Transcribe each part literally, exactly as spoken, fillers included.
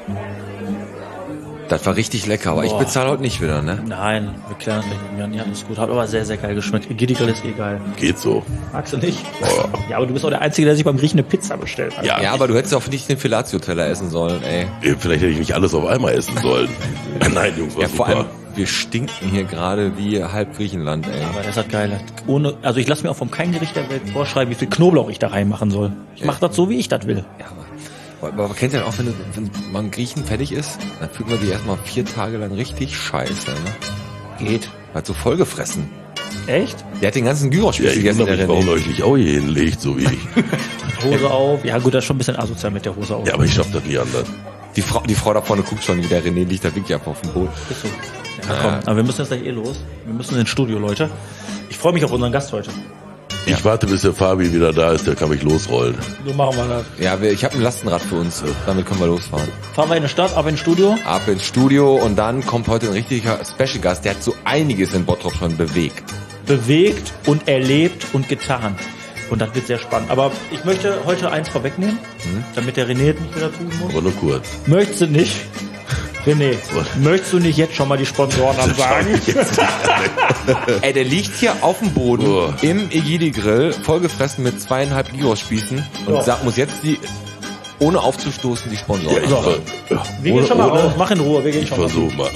Das war richtig lecker, aber Boah. ich bezahle heute nicht wieder, ne? Nein, wir klären das gleich mit mir. Ja, alles gut. Hat aber sehr, sehr geil geschmeckt. Gidigal ist eh geil. Geht so. Magst du nicht? Boah. Ja, aber du bist auch der Einzige, der sich beim Griechen eine Pizza bestellt hat. Ja, ja, aber du hättest auch nicht den Filatio-Teller essen sollen, ey. Vielleicht hätte ich nicht alles auf einmal essen sollen. Nein, Jungs, war ja, super. Vor allem, wir stinken hier gerade wie halb Griechenland, ey. Aber das hat geil. Ohne, also ich lasse mir auch von keinem Gericht der Welt vorschreiben, wie viel Knoblauch ich da reinmachen soll. Ich mache das so, wie ich das will. Ja, aber... Aber man kennt ja auch, wenn, du, wenn man Griechen fertig ist, dann fühlt man sich erstmal vier Tage lang richtig scheiße, ne? Geht. Hat so vollgefressen. Echt? Der hat den ganzen Gyrospieß ja, gegessen. Ich warum euch nicht auch hier hinlegt, so wie ich. Hose auf. Ja gut, das ist schon ein bisschen asozial mit der Hose auf. Ja, aber ich schaff das nie anders. Die Frau, die Frau da vorne guckt schon, wie der René liegt, da wirklich einfach auf dem Boden. Ist so. Ja, komm. Aber wir müssen jetzt gleich eh los. Wir müssen ins Studio, Leute. Ich freue mich auf unseren Gast heute. Ich ja. warte, bis der Fabi wieder da ist, der kann mich losrollen. So machen wir das. Ja, wir, ich habe ein Lastenrad für uns, damit können wir losfahren. Fahren wir in die Stadt, ab ins Studio? Ab ins Studio und dann kommt heute ein richtiger Special-Gast, der hat so einiges in Bottrop schon bewegt. Bewegt und erlebt und getan. Und das wird sehr spannend. Aber ich möchte heute eins vorwegnehmen, hm? damit der René nicht wieder tun muss. Aber nur kurz. Möchtest du nicht? René, möchtest du nicht jetzt schon mal die Sponsoren ansagen? Ey, der liegt hier auf dem Boden oh. im Egidi-Grill, vollgefressen mit zweieinhalb Gyrospießen und oh. sagt, muss jetzt die, ohne aufzustoßen, die Sponsoren ja, ansagen. Ja. Wir gehen schon mal raus, mach in Ruhe, wir gehen ich schon mal. Versuch mal.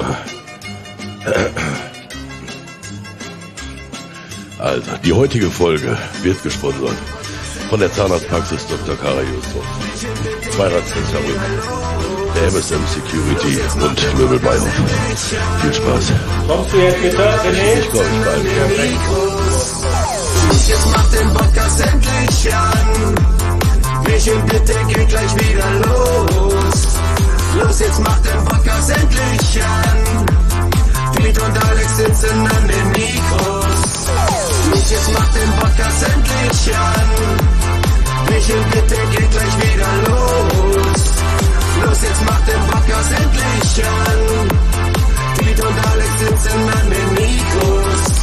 Also, die heutige Folge wird gesponsert von der Zahnarztpraxis Doktor Kara Jusuf, Zweiradsfabrik, der M S M Security und Möbel Beihof. Viel Spaß. Kommst du jetzt bitte, René? Ich glaube, ich bald. Jetzt macht den Podcast endlich an. Michel, bitte geht gleich wieder los. Los, jetzt macht den Podcast endlich an. Piet und Alex sitzen an den Mikros. Los, jetzt macht den Podcast endlich an. Michel, bitte geht gleich wieder los. Los, jetzt macht den Podcast endlich an. Piet und Alex sitzen an den Mikros.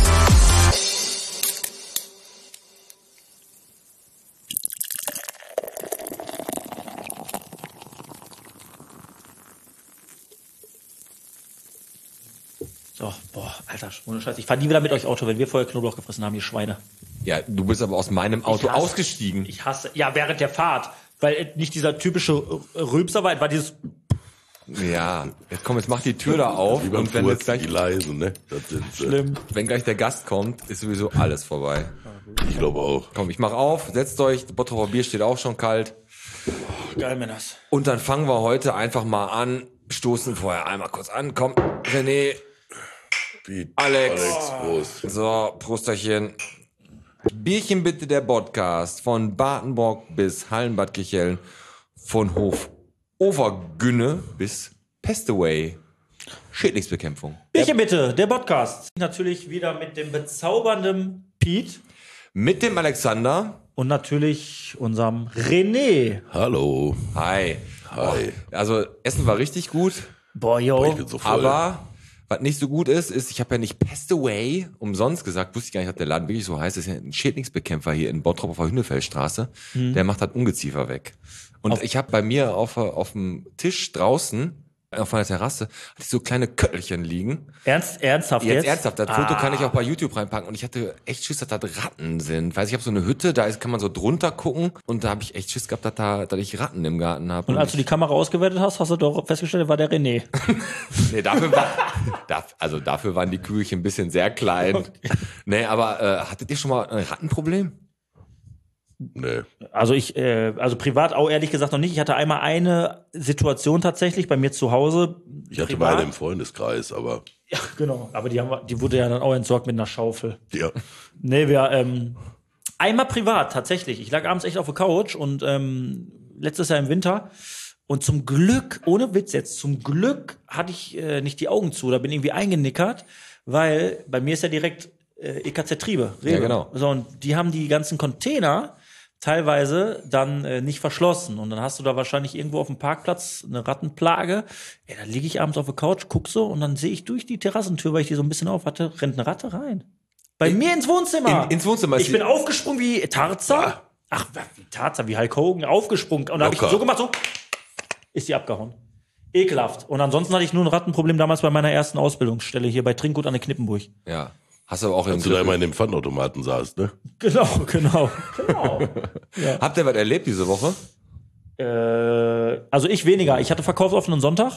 So, boah, Alter, ohne Scheiß. Ich fahr nie wieder mit euch Auto, wenn wir vorher Knoblauch gefressen haben, ihr Schweine. Ja, du bist aber aus meinem Auto ich hasse, ausgestiegen. Ich hasse, ja, während der Fahrt. Weil nicht dieser typische Rülpser war, war dieses... Ja, jetzt komm, jetzt mach die Tür da auf. Lieber und wenn jetzt gleich, die leisen, ne? Das sind, schlimm. Wenn gleich der Gast kommt, ist sowieso alles vorbei. Ich glaube auch. Komm, ich mach auf, setzt euch, das Bottroper Bier steht auch schon kalt. Geil, Männers. Und dann fangen wir heute einfach mal an, stoßen vorher einmal kurz an. Komm, René, Piet, Alex, Alex Prost. So, Prosterchen. Bierchen bitte, der Podcast von Badenburg bis Hallenbad Kirchhellen, von Hof Overgünne bis Pestaway. Schädlingsbekämpfung. Bierchen bitte, der Podcast. Natürlich wieder mit dem bezaubernden Piet. Mit dem Alexander. Und natürlich unserem René. Hallo. Hi. Hi. Oh, also, Essen war richtig gut. Boah, yo. Boah, ich bin so voll. Aber was nicht so gut ist, ist, ich habe ja nicht Pestaway umsonst gesagt, wusste ich gar nicht, dass der Laden wirklich so heißt. Das ist ja ein Schädlingsbekämpfer hier in Bottrop auf der Hünnefeldstraße. Mhm. Der macht halt Ungeziefer weg. Und auf ich habe bei mir auf, auf dem Tisch draußen, auf meiner Terrasse, hatte ich so kleine Köttelchen liegen. Ernst, ernsthaft jetzt? Jetzt ernsthaft. Das ah. Foto kann ich auch bei YouTube reinpacken. Und ich hatte echt Schiss, dass da Ratten sind. Weiß ich habe so eine Hütte, da ist, kann man so drunter gucken. Und da habe ich echt Schiss gehabt, dass, da, dass ich Ratten im Garten habe. Und, und als du die Kamera ausgewertet hast, hast du doch festgestellt, war der René. Nee, dafür war, da, also dafür waren die Kügelchen ein bisschen sehr klein. Okay. Nee, aber äh, hattet ihr schon mal ein Rattenproblem? Nee. Also ich, äh, also privat auch ehrlich gesagt noch nicht. Ich hatte einmal eine Situation tatsächlich bei mir zu Hause. Ich hatte privat. meine im Freundeskreis, aber. Ja, genau. Aber die haben wir, die wurde ja dann auch entsorgt mit einer Schaufel. Ja. Nee, wir, ähm, einmal privat tatsächlich. Ich lag abends echt auf der Couch und ähm, letztes Jahr im Winter. Und zum Glück, ohne Witz jetzt, zum Glück hatte ich äh, nicht die Augen zu. Da bin ich irgendwie eingenickert, weil bei mir ist ja direkt äh, E K Z-Triebe. Ja, genau. So, und die haben die ganzen Container teilweise dann äh, nicht verschlossen. Und dann hast du da wahrscheinlich irgendwo auf dem Parkplatz eine Rattenplage. Ja, dann liege ich abends auf der Couch, guck so und dann sehe ich durch die Terrassentür, weil ich die so ein bisschen auf hatte, rennt eine Ratte rein. Bei in, mir ins Wohnzimmer. In, ins Wohnzimmer. Ich bin aufgesprungen wie Tarzan. Ja. Ach, wie Tarzan, wie Hulk Hogan, aufgesprungen. Und dann habe ich so gemacht, so ist die abgehauen. Ekelhaft. Und ansonsten hatte ich nur ein Rattenproblem damals bei meiner ersten Ausbildungsstelle hier bei Trinkgut an der Knippenburg. Ja. Hast du aber auch im Als du da immer in dem Pfandautomaten saßt, ne? Genau, genau, genau. Ja. Habt ihr was erlebt diese Woche? Äh, also ich weniger. Ich hatte verkaufsoffenen Sonntag.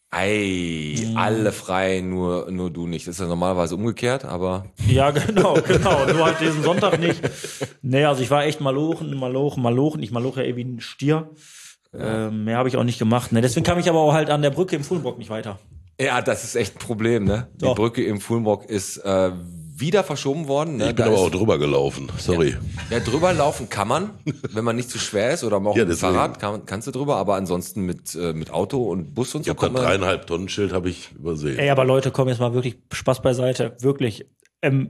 Ei, Mhm. alle frei, nur, nur du nicht. Das ist ja normalerweise umgekehrt, aber. Ja, genau, genau. Nur halt diesen Sonntag nicht. Nee, also ich war echt malochen, malochen, malochen. Ich maloche ja eh wie ein Stier. Ja. Ähm, mehr habe ich auch nicht gemacht. Ne? Deswegen kam ich aber auch halt an der Brücke im Fuhlenbrock nicht weiter. Ja, das ist echt ein Problem, ne? Doch. Die Brücke im Fuhlenbrock ist äh, wieder verschoben worden. Ne? Ich bin Da aber ist, auch drüber gelaufen, sorry. Ja, drüber laufen kann man, wenn man nicht zu schwer ist oder auch Ja, mit dem deswegen. Fahrrad kann, kannst du drüber, aber ansonsten mit, äh, mit Auto und Bus und Ich so habe das kommt man. dreieinhalb Tonnen Schild habe ich übersehen. Ey, aber Leute, komm jetzt mal wirklich Spaß beiseite. Wirklich. Ähm,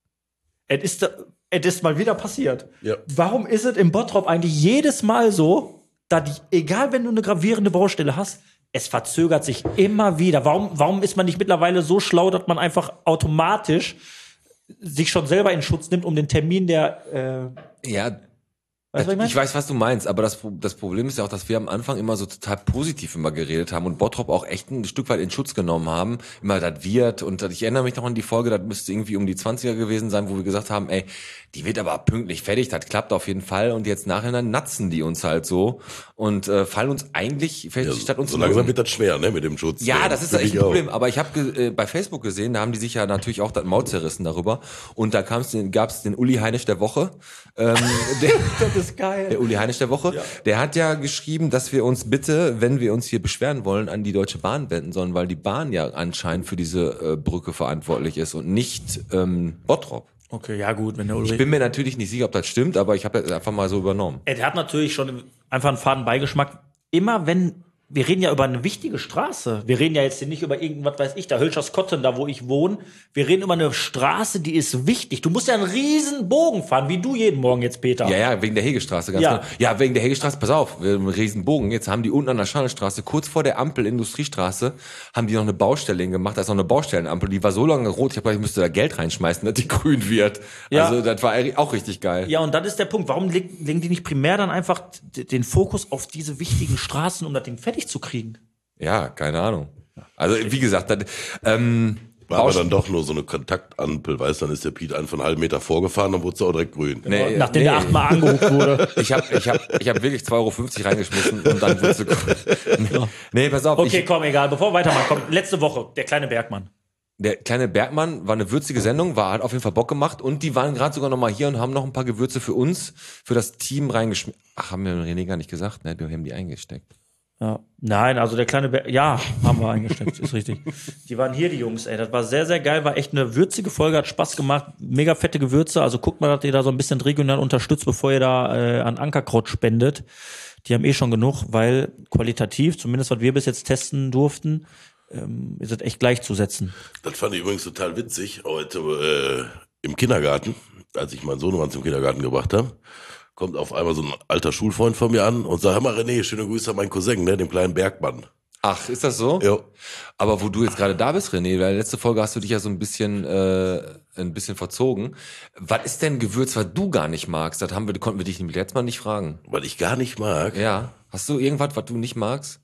es ist, da- es ist mal wieder passiert. Ja. Warum ist es im Bottrop eigentlich jedes Mal so, dass die, egal wenn du eine gravierende Baustelle hast, es verzögert sich immer wieder. Warum, warum ist man nicht mittlerweile so schlau, dass man einfach automatisch sich schon selber in Schutz nimmt, um den Termin der äh, Ja, weißt du, was ich meine? ich weiß, was du meinst, aber das, Pro- das Problem ist ja auch, dass wir am Anfang immer so total positiv immer geredet haben und Bottrop auch echt ein Stück weit in Schutz genommen haben. Immer das wird und das, ich erinnere mich noch an die Folge, das müsste irgendwie um die zwanziger gewesen sein, wo wir gesagt haben, ey, die wird aber pünktlich fertig, das klappt auf jeden Fall und jetzt nachher natzen die uns halt so und äh, fallen uns eigentlich, fällt Ja, die Stadt uns so langsam los. wird das schwer, ne, mit dem Schutz. Ja, das ist Für echt mich ein auch. Problem. Aber ich habe äh, bei Facebook gesehen, da haben die sich ja natürlich auch das Maul zerrissen darüber. Und da gab's den, gab's den Uli Heinisch der Woche. Ähm, der, Das ist geil. der Uli Heinisch der Woche. Der hat ja geschrieben, dass wir uns bitte, wenn wir uns hier beschweren wollen, an die Deutsche Bahn wenden sollen, weil die Bahn ja anscheinend für diese äh, Brücke verantwortlich ist und nicht ähm, Bottrop. Okay, ja gut, wenn der Ich Ulrich... bin mir natürlich nicht sicher, ob das stimmt, aber ich habe das einfach mal so übernommen. Er hat natürlich schon einfach einen faden Beigeschmack. Immer wenn, wir reden ja über eine wichtige Straße. Wir reden ja jetzt hier nicht über irgendwas, weiß ich, da Hölscherskotten, da wo ich wohne. Wir reden über eine Straße, die ist wichtig. Du musst ja einen riesen Bogen fahren, wie du jeden Morgen jetzt, Peter. Ja, ja, wegen der Hegestraße, ganz Ja. genau. Ja, wegen der Hegestraße, pass auf, wir haben einen riesen Bogen. Jetzt haben die unten an der Scharnelstraße, kurz vor der Ampel Industriestraße, haben die noch eine Baustelle hingemacht. Da ist noch eine Baustellenampel, die war so lange rot, ich habe gedacht, ich müsste da Geld reinschmeißen, dass die grün wird. Ja. Also das war auch richtig geil. Ja, und das ist der Punkt. Warum leg- legen die nicht primär dann einfach d- den Fokus auf diese wichtigen Straßen, um das Ding fertig zu kriegen? Ja, keine Ahnung. Also wie gesagt, das, ähm, War aber Baust- dann doch nur so eine Kontaktampel, weißt du, dann ist der Piet einfach einen halben Meter vorgefahren, dann wurde es auch direkt grün. nee, Nachdem nee. der achtmal angerufen wurde. Ich habe ich hab, ich hab wirklich zwei Euro fünfzig reingeschmissen und dann wurde sie nee, nee, pass auf. Okay, ich, komm, egal. Bevor wir weitermachen, komm, letzte Woche, der kleine Bergmann. Der kleine Bergmann war eine würzige Sendung, war hat auf jeden Fall Bock gemacht und die waren gerade sogar noch mal hier und haben noch ein paar Gewürze für uns, für das Team reingeschmissen. Ach, haben wir René gar nicht gesagt, ne? Wir haben die eingesteckt. Ja. Nein, also der kleine Berg, ja, haben wir eingesteckt, ist richtig. Die waren hier, die Jungs, ey. Das war sehr, sehr geil, war echt eine würzige Folge, hat Spaß gemacht, mega fette Gewürze. Also guckt mal, dass ihr da so ein bisschen regional unterstützt, bevor ihr da äh, an Ankerkraut spendet. Die haben eh schon genug, weil qualitativ, zumindest was wir bis jetzt testen durften, ähm, ist es echt gleichzusetzen. Das fand ich übrigens total witzig, heute äh, im Kindergarten, als ich meinen Sohnemann zum Kindergarten gebracht habe, kommt auf einmal so ein alter Schulfreund von mir an und sagt, hör mal René, schöne Grüße an meinen Cousin, ne, dem kleinen Bergmann. Ach, ist das so? Ja. Aber wo du jetzt gerade da bist, René, weil letzte Folge hast du dich ja so ein bisschen äh, ein bisschen verzogen. Was ist denn Gewürz, was du gar nicht magst? Das haben wir, konnten wir dich nämlich letztes Mal nicht fragen. Weil ich gar nicht mag, Ja. Hast du irgendwas, was du nicht magst?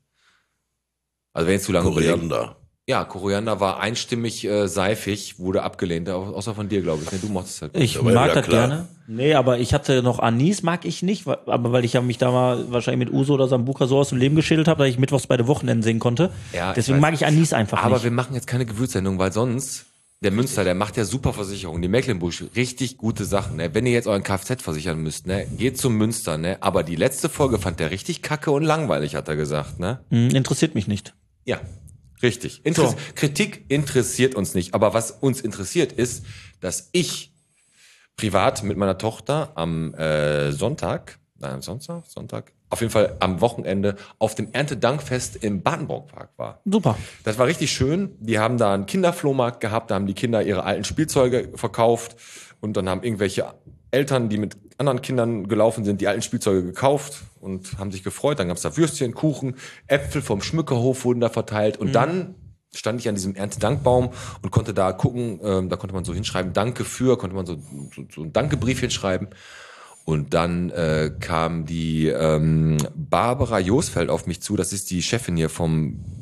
Also wenn jetzt zu lange überlegen. Koriander. Ja, Koriander war einstimmig äh, seifig, wurde abgelehnt, au- außer von dir, glaube ich. Ne, du mochtest halt. Ich Ja, aber mag ja, das klar. gerne. Nee, aber ich hatte noch Anis, mag ich nicht, wa- aber weil ich ja mich da mal wahrscheinlich mit Uso oder Sambuka so aus dem Leben geschädelt habe, dass ich mittwochs beide Wochenenden singen konnte. Ja, ich Deswegen weiß. mag ich Anis einfach Aber nicht. wir machen jetzt keine Gewürzsendung, weil sonst der Münster, der macht ja super Versicherungen. Die Mecklenburg, richtig gute Sachen. Ne? Wenn ihr jetzt euren Kfz versichern müsst, ne, geht zum Münster. Ne? Aber die letzte Folge fand der richtig kacke und langweilig, hat er gesagt. Ne? Hm, interessiert mich nicht. Ja, richtig. Interess- So. Kritik interessiert uns nicht. Aber was uns interessiert ist, dass ich privat mit meiner Tochter am äh, Sonntag, nein, Sonntag, Sonntag, auf jeden Fall am Wochenende auf dem Erntedankfest im Badenburgpark war. Super. Das war richtig schön. Die haben da einen Kinderflohmarkt gehabt, da haben die Kinder ihre alten Spielzeuge verkauft und dann haben irgendwelche Eltern, die mit anderen Kindern gelaufen sind, die alten Spielzeuge gekauft und haben sich gefreut. Dann gab's da Würstchen, Kuchen, Äpfel vom Schmückerhof wurden da verteilt und dann stand ich an diesem Erntedankbaum und konnte da gucken, ähm, da konnte man so hinschreiben, Danke für, konnte man so, so, so ein Dankebriefchen schreiben. Und dann äh, kam die ähm, Barbara Josfeld auf mich zu, das ist die Chefin hier vom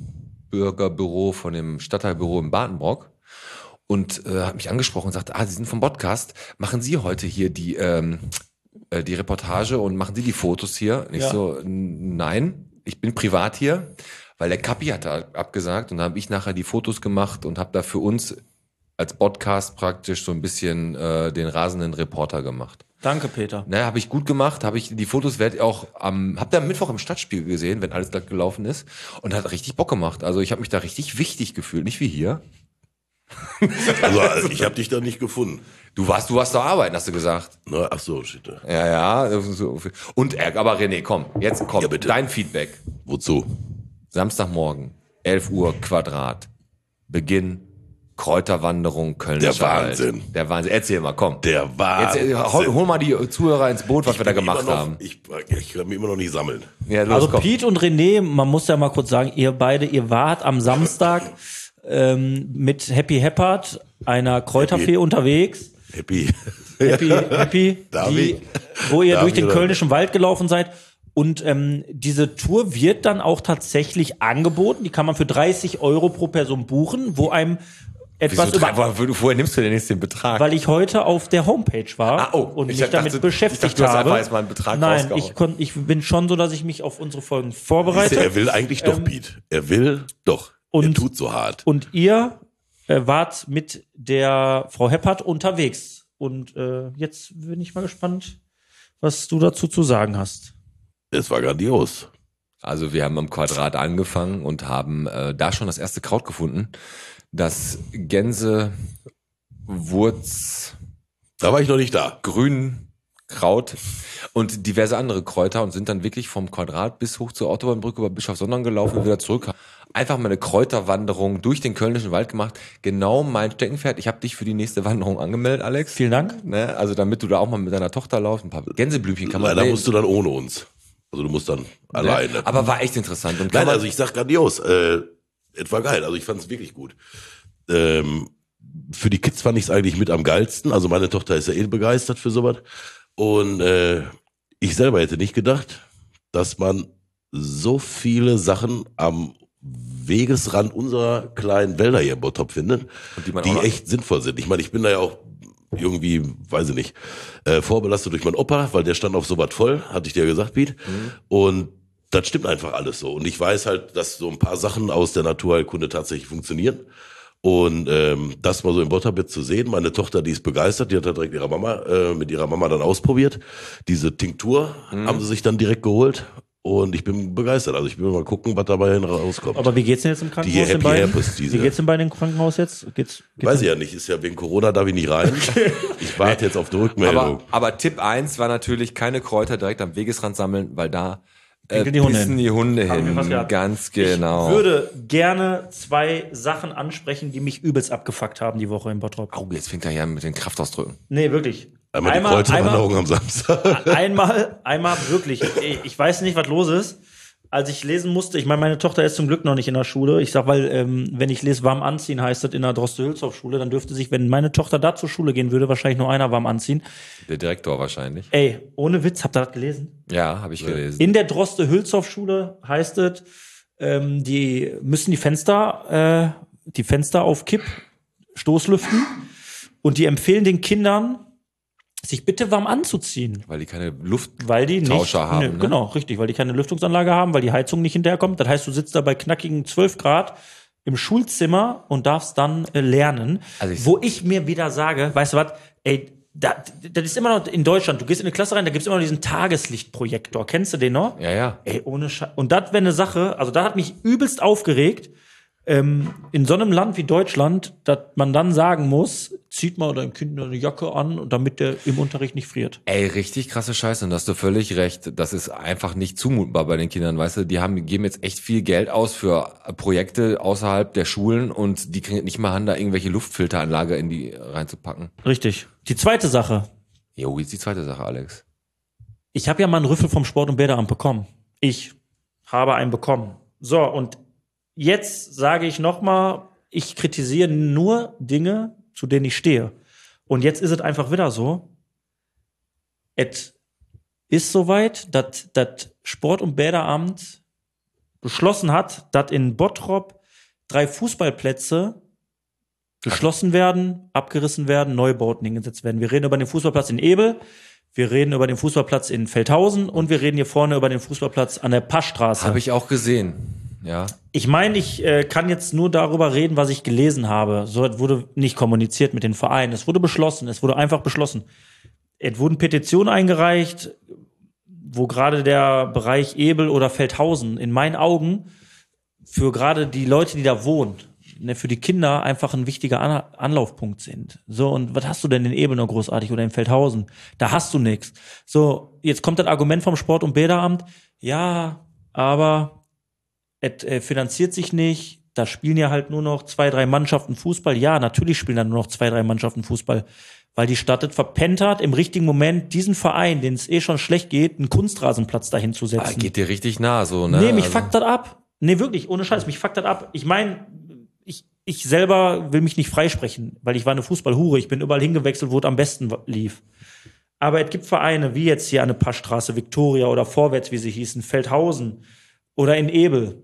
Bürgerbüro von dem Stadtteilbüro in Badenbrock und äh, hat mich angesprochen und sagte, ah, Sie sind vom Podcast, machen Sie heute hier die ähm, äh, die Reportage und machen Sie die Fotos hier? Und ich Ja. so, n- nein, ich bin privat hier, weil der Kapi hat da abgesagt und dann habe ich nachher die Fotos gemacht und habe da für uns als Podcast praktisch so ein bisschen äh, den rasenden Reporter gemacht. Danke, Peter. Naja, habe ich gut gemacht, habe ich die Fotos werd auch am, habt ihr am Mittwoch im Stadtspiegel gesehen, wenn alles glatt gelaufen ist und hat richtig Bock gemacht. Also ich habe mich da richtig wichtig gefühlt, nicht wie hier. Also ich habe dich da nicht gefunden. Du warst, du warst da arbeiten, hast du gesagt. Na, ach so, shit. Ja, ja. so- Und äh, aber René, komm, jetzt komm, Ja, bitte. dein Feedback. Wozu? Samstagmorgen, elf Uhr Quadrat, Beginn, Kräuterwanderung, Kölnischer Der Wahnsinn. Wald. Der Wahnsinn. Erzähl mal, komm. Der Jetzt Wahnsinn. äh, hol, hol mal die Zuhörer ins Boot, was wir da bin gemacht immer noch, haben. Ich, ich kann mich immer noch nicht sammeln. Ja, los, Also komm. Piet und René, man muss ja mal kurz sagen, ihr beide, ihr wart am Samstag ähm, mit Happy Heppard, einer Kräuterfee Happy. unterwegs. Happy. Happy, Happy, Darf die, ich? wo ihr Darf durch ich den oder- Kölnischen Wald gelaufen seid. Und ähm, diese Tour wird dann auch tatsächlich angeboten. Die kann man für dreißig Euro pro Person buchen, wo einem etwas Wieso, über... drei- wo- woher nimmst du denn jetzt den Betrag? Weil ich heute auf der Homepage war Ah, oh, und ich mich damit dachte- beschäftigt ich dachte, du hast habe. einfach jetzt mal einen Betrag Nein, rausgehauen. ich, kon, ich bin schon so, dass ich mich auf unsere Folgen Siehst vorbereite. du, er will eigentlich doch, Piet. Er will doch. er Und- tut so hart. Und ihr äh, wart mit der Frau Heppert unterwegs. Und äh, jetzt bin ich mal gespannt, was du dazu zu sagen hast. Es war grandios. Also wir haben am Quadrat angefangen und haben äh, da schon das erste Kraut gefunden. Das Gänsewurz Da war ich noch nicht da. Grünkraut und diverse andere Kräuter und sind dann wirklich vom Quadrat bis hoch zur Autobahnbrücke über Bischofsondern gelaufen und wieder zurück. Einfach mal eine Kräuterwanderung durch den Kölnischen Wald gemacht. Genau mein Steckenpferd. Ich habe dich für die nächste Wanderung angemeldet, Alex. Vielen Dank. Ne? Also damit du da auch mal mit deiner Tochter laufst. Ein paar Gänseblümchen kann man Leider sehen. musst du dann ohne uns. Also du musst dann alleine. Aber war echt interessant. Und kann Nein, man, also ich sag grandios. Äh, es war geil. Also ich fand es wirklich gut. Ähm, für die Kids fand ich es eigentlich mit am geilsten. Also meine Tochter ist ja eh begeistert für sowas. Und äh, ich selber hätte nicht gedacht, dass man so viele Sachen am Wegesrand unserer kleinen Wälder hier in Bottrop findet, Und die man die auch noch- echt sinnvoll sind. Ich meine, ich bin da ja auch irgendwie, weiß ich nicht, äh, vorbelastet durch meinen Opa, weil der stand auf sowas voll, hatte ich dir ja gesagt, Piet. Mhm. Und das stimmt einfach alles so. Und ich weiß halt, dass so ein paar Sachen aus der Naturheilkunde tatsächlich funktionieren. Und ähm, das mal so im Bottrop zu sehen, meine Tochter, die ist begeistert, die hat da direkt ihrer Mama, äh, mit ihrer Mama dann ausprobiert. Diese Tinktur Mhm. haben sie sich dann direkt geholt. Und ich bin begeistert. Also ich will mal gucken, was dabei rauskommt. Aber wie geht's denn jetzt im Krankenhaus? Die den Happy beiden? Herpes, diese- Wie geht's denn bei den Krankenhaus jetzt? Geht's, geht's Weiß ich ja nicht, ist ja wegen Corona, darf ich nicht rein. Ich warte jetzt auf die Rückmeldung. aber, aber Tipp eins war natürlich keine Kräuter direkt am Wegesrand sammeln, weil da äh, Pinkeln die Hunde pissen hin. die Hunde Haben wir hin. fast gehabt. Ganz genau. Ich würde gerne zwei Sachen ansprechen, die mich übelst abgefuckt haben die Woche in Bottrop. Oh, jetzt fängt er ja mit den Kraftausdrücken. Nee, wirklich. einmal die Kräuterwanderung am Samstag. einmal, einmal wirklich. Ich, ich weiß nicht, was los ist. Als ich lesen musste, ich meine, meine Tochter ist zum Glück noch nicht in der Schule. Ich sag, weil, ähm, wenn ich lese, warm anziehen, heißt das in der Droste-Hülshoff-Schule, dann dürfte sich, wenn meine Tochter da zur Schule gehen würde, wahrscheinlich nur einer warm anziehen. Der Direktor wahrscheinlich. Ey, ohne Witz, habt ihr das gelesen? Ja, habe ich gelesen. In der Droste-Hülshoff-Schule heißt es, ähm, die müssen die Fenster, äh, die Fenster auf Kipp stoßlüften und die empfehlen den Kindern, sich bitte warm anzuziehen. Weil die keine Luft. Weil die nicht, Tauscher haben, Nö, ne? Genau, richtig, weil die keine Lüftungsanlage haben, weil die Heizung nicht hinterherkommt. Das heißt, du sitzt da bei knackigen zwölf Grad im Schulzimmer und darfst dann äh, lernen. Also ich- wo ich mir wieder sage, weißt du was, ey, da, das ist immer noch in Deutschland, du gehst in eine Klasse rein, da gibt's immer noch diesen Tageslichtprojektor. Kennst du den noch? Ja, ja. Ey, ohne Scheiß. Und das wäre eine Sache, also da hat mich übelst aufgeregt, ähm, in so einem Land wie Deutschland, dass man dann sagen muss, zieht mal dein Kind eine Jacke an, damit der im Unterricht nicht friert. Ey, richtig krasse Scheiße. Und da hast du völlig recht. Das ist einfach nicht zumutbar bei den Kindern, weißt du? Die haben, geben jetzt echt viel Geld aus für Projekte außerhalb der Schulen und die kriegen nicht mal an, da irgendwelche Luftfilteranlage in die reinzupacken. Richtig. Die zweite Sache. Jo, jetzt die zweite Sache, Alex. Ich habe ja mal einen Rüffel vom Sport- und Bäderamt bekommen. Ich habe einen bekommen. So, und jetzt sage ich nochmal, ich kritisiere nur Dinge, zu denen ich stehe. Und jetzt ist es einfach wieder so, es ist soweit, dass das Sport- und Bäderamt beschlossen hat, dass in Bottrop drei Fußballplätze geschlossen werden, abgerissen werden, Neubauten hingesetzt werden. Wir reden über den Fußballplatz in Ebel, wir reden über den Fußballplatz in Feldhausen und wir reden hier vorne über den Fußballplatz an der Passstraße. Habe ich auch gesehen, ja. Ich meine, ich äh, kann jetzt nur darüber reden, was ich gelesen habe. So wurde nicht kommuniziert mit den Vereinen. Es wurde beschlossen, es wurde einfach beschlossen. Es wurden Petitionen eingereicht, wo gerade der Bereich Ebel oder Feldhausen in meinen Augen für gerade die Leute, die da wohnen, ne, für die Kinder einfach ein wichtiger An- Anlaufpunkt sind. So, und was hast du denn in Ebel noch großartig oder in Feldhausen? Da hast du nichts. So, jetzt kommt das Argument vom Sport- und Bäderamt, ja, aber es äh, finanziert sich nicht, da spielen ja halt nur noch zwei, drei Mannschaften Fußball. Ja, natürlich spielen da nur noch zwei, drei Mannschaften Fußball, weil die Stadt es verpennt hat, im richtigen Moment diesen Verein, den es eh schon schlecht geht, einen Kunstrasenplatz dahin zu setzen. Ah, geht dir richtig nah, so, ne? Nee, mich also. fuckt das ab. Nee, wirklich, ohne Scheiß, mich fuckt das ab. Ich meine, ich, ich selber will mich nicht freisprechen, weil ich war eine Fußballhure. Ich bin überall hingewechselt, wo es am besten lief. Aber es gibt Vereine, wie jetzt hier an der Passstraße, Viktoria oder Vorwärts, wie sie hießen, Feldhausen oder in Ebel.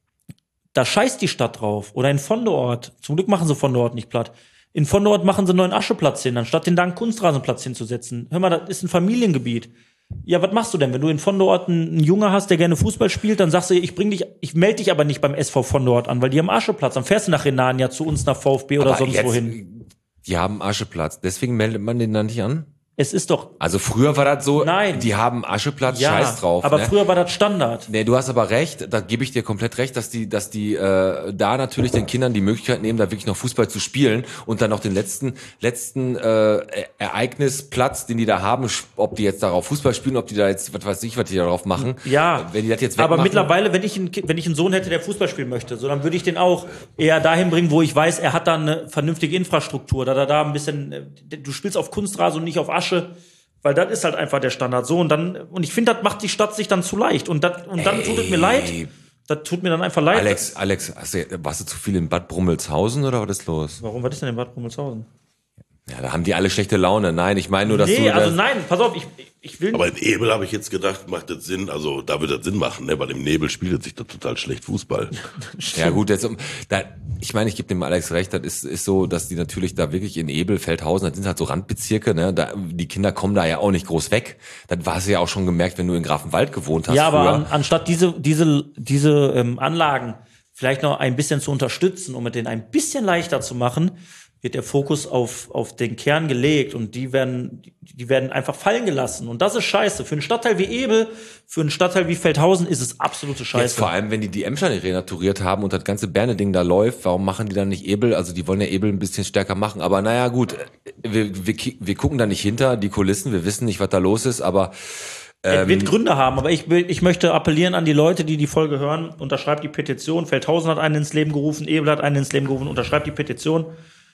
Da scheißt die Stadt drauf. Oder in Vondeort. Zum Glück machen sie Vondeort nicht platt. In Vondeort machen sie einen neuen Ascheplatz hin, anstatt den da einen Kunstrasenplatz hinzusetzen. Hör mal, das ist ein Familiengebiet. Ja, was machst du denn? Wenn du in Vondeort einen Junge hast, der gerne Fußball spielt, dann sagst du, ich bring dich, ich melde dich aber nicht beim S V Vondeort an, weil die haben Ascheplatz. Dann fährst du nach Renania zu uns, nach VfB oder Aber sonst jetzt, wohin. Die haben Ascheplatz, deswegen meldet man den dann nicht an? Es ist doch, Also früher war das so, Nein. die haben Ascheplatz, ja, scheiß drauf. aber ne? früher war das Standard. Nee, du hast aber recht, da gebe ich dir komplett recht, dass die, dass die äh, da natürlich den Kindern die Möglichkeit nehmen, da wirklich noch Fußball zu spielen und dann noch den letzten letzten äh, Ereignisplatz, den die da haben, ob die jetzt darauf Fußball spielen, ob die da jetzt, was weiß ich, was die darauf machen. Ja, wenn die das jetzt aber wegmachen. mittlerweile, wenn ich, einen, Ki- wenn ich einen Sohn hätte, der Fußball spielen möchte, so, dann würde ich den auch eher dahin bringen, wo ich weiß, er hat da eine vernünftige Infrastruktur, da da da ein bisschen, äh, du spielst auf Kunstrasen und nicht auf Asche. Weil das ist halt einfach der Standard. So, und dann, und ich finde, das macht die Stadt sich dann zu leicht. Und, das, und dann Ey. tut es mir leid. Das tut mir dann einfach leid. Alex, Alex, hast du, warst du zu viel in Bad Brummelshausen oder was ist los? Warum, was ist denn in Bad Brummelshausen? Ja, da haben die alle schlechte Laune. Nein, ich meine nur, dass Nee, du also das, nein, pass auf, ich, ich will Aber in Ebel habe ich jetzt gedacht, macht das Sinn, also da wird das Sinn machen, ne? Weil im Nebel spielt sich das total schlecht Fußball. ja gut, jetzt, um- da, ich meine, ich gebe dem Alex recht, das ist, ist so, dass die natürlich da wirklich in Ebel, Feldhausen, das sind halt so Randbezirke, ne? Da, die Kinder kommen da ja auch nicht groß weg. Das hast du ja auch schon gemerkt, wenn du in Grafenwald gewohnt hast Ja, aber früher. an, anstatt diese, diese, diese ähm, Anlagen vielleicht noch ein bisschen zu unterstützen, um mit denen ein bisschen leichter zu machen, wird der Fokus auf, auf den Kern gelegt und die werden, die werden einfach fallen gelassen. Und das ist scheiße. Für einen Stadtteil wie Ebel, für einen Stadtteil wie Feldhausen ist es absolute Scheiße. Jetzt vor allem, wenn die die Emscher nicht renaturiert haben und das ganze Berne-Ding da läuft, warum machen die dann nicht Ebel? Also die wollen ja Ebel ein bisschen stärker machen. Aber naja, gut, wir, wir, wir gucken da nicht hinter die Kulissen, wir wissen nicht, was da los ist, aber Es wird Gründe haben, aber ich, will, ich möchte appellieren an die Leute, die die Folge hören. Unterschreibt die Petition. Feldhausen hat einen ins Leben gerufen, Ebel hat einen ins Leben gerufen. Unterschreibt die Petition.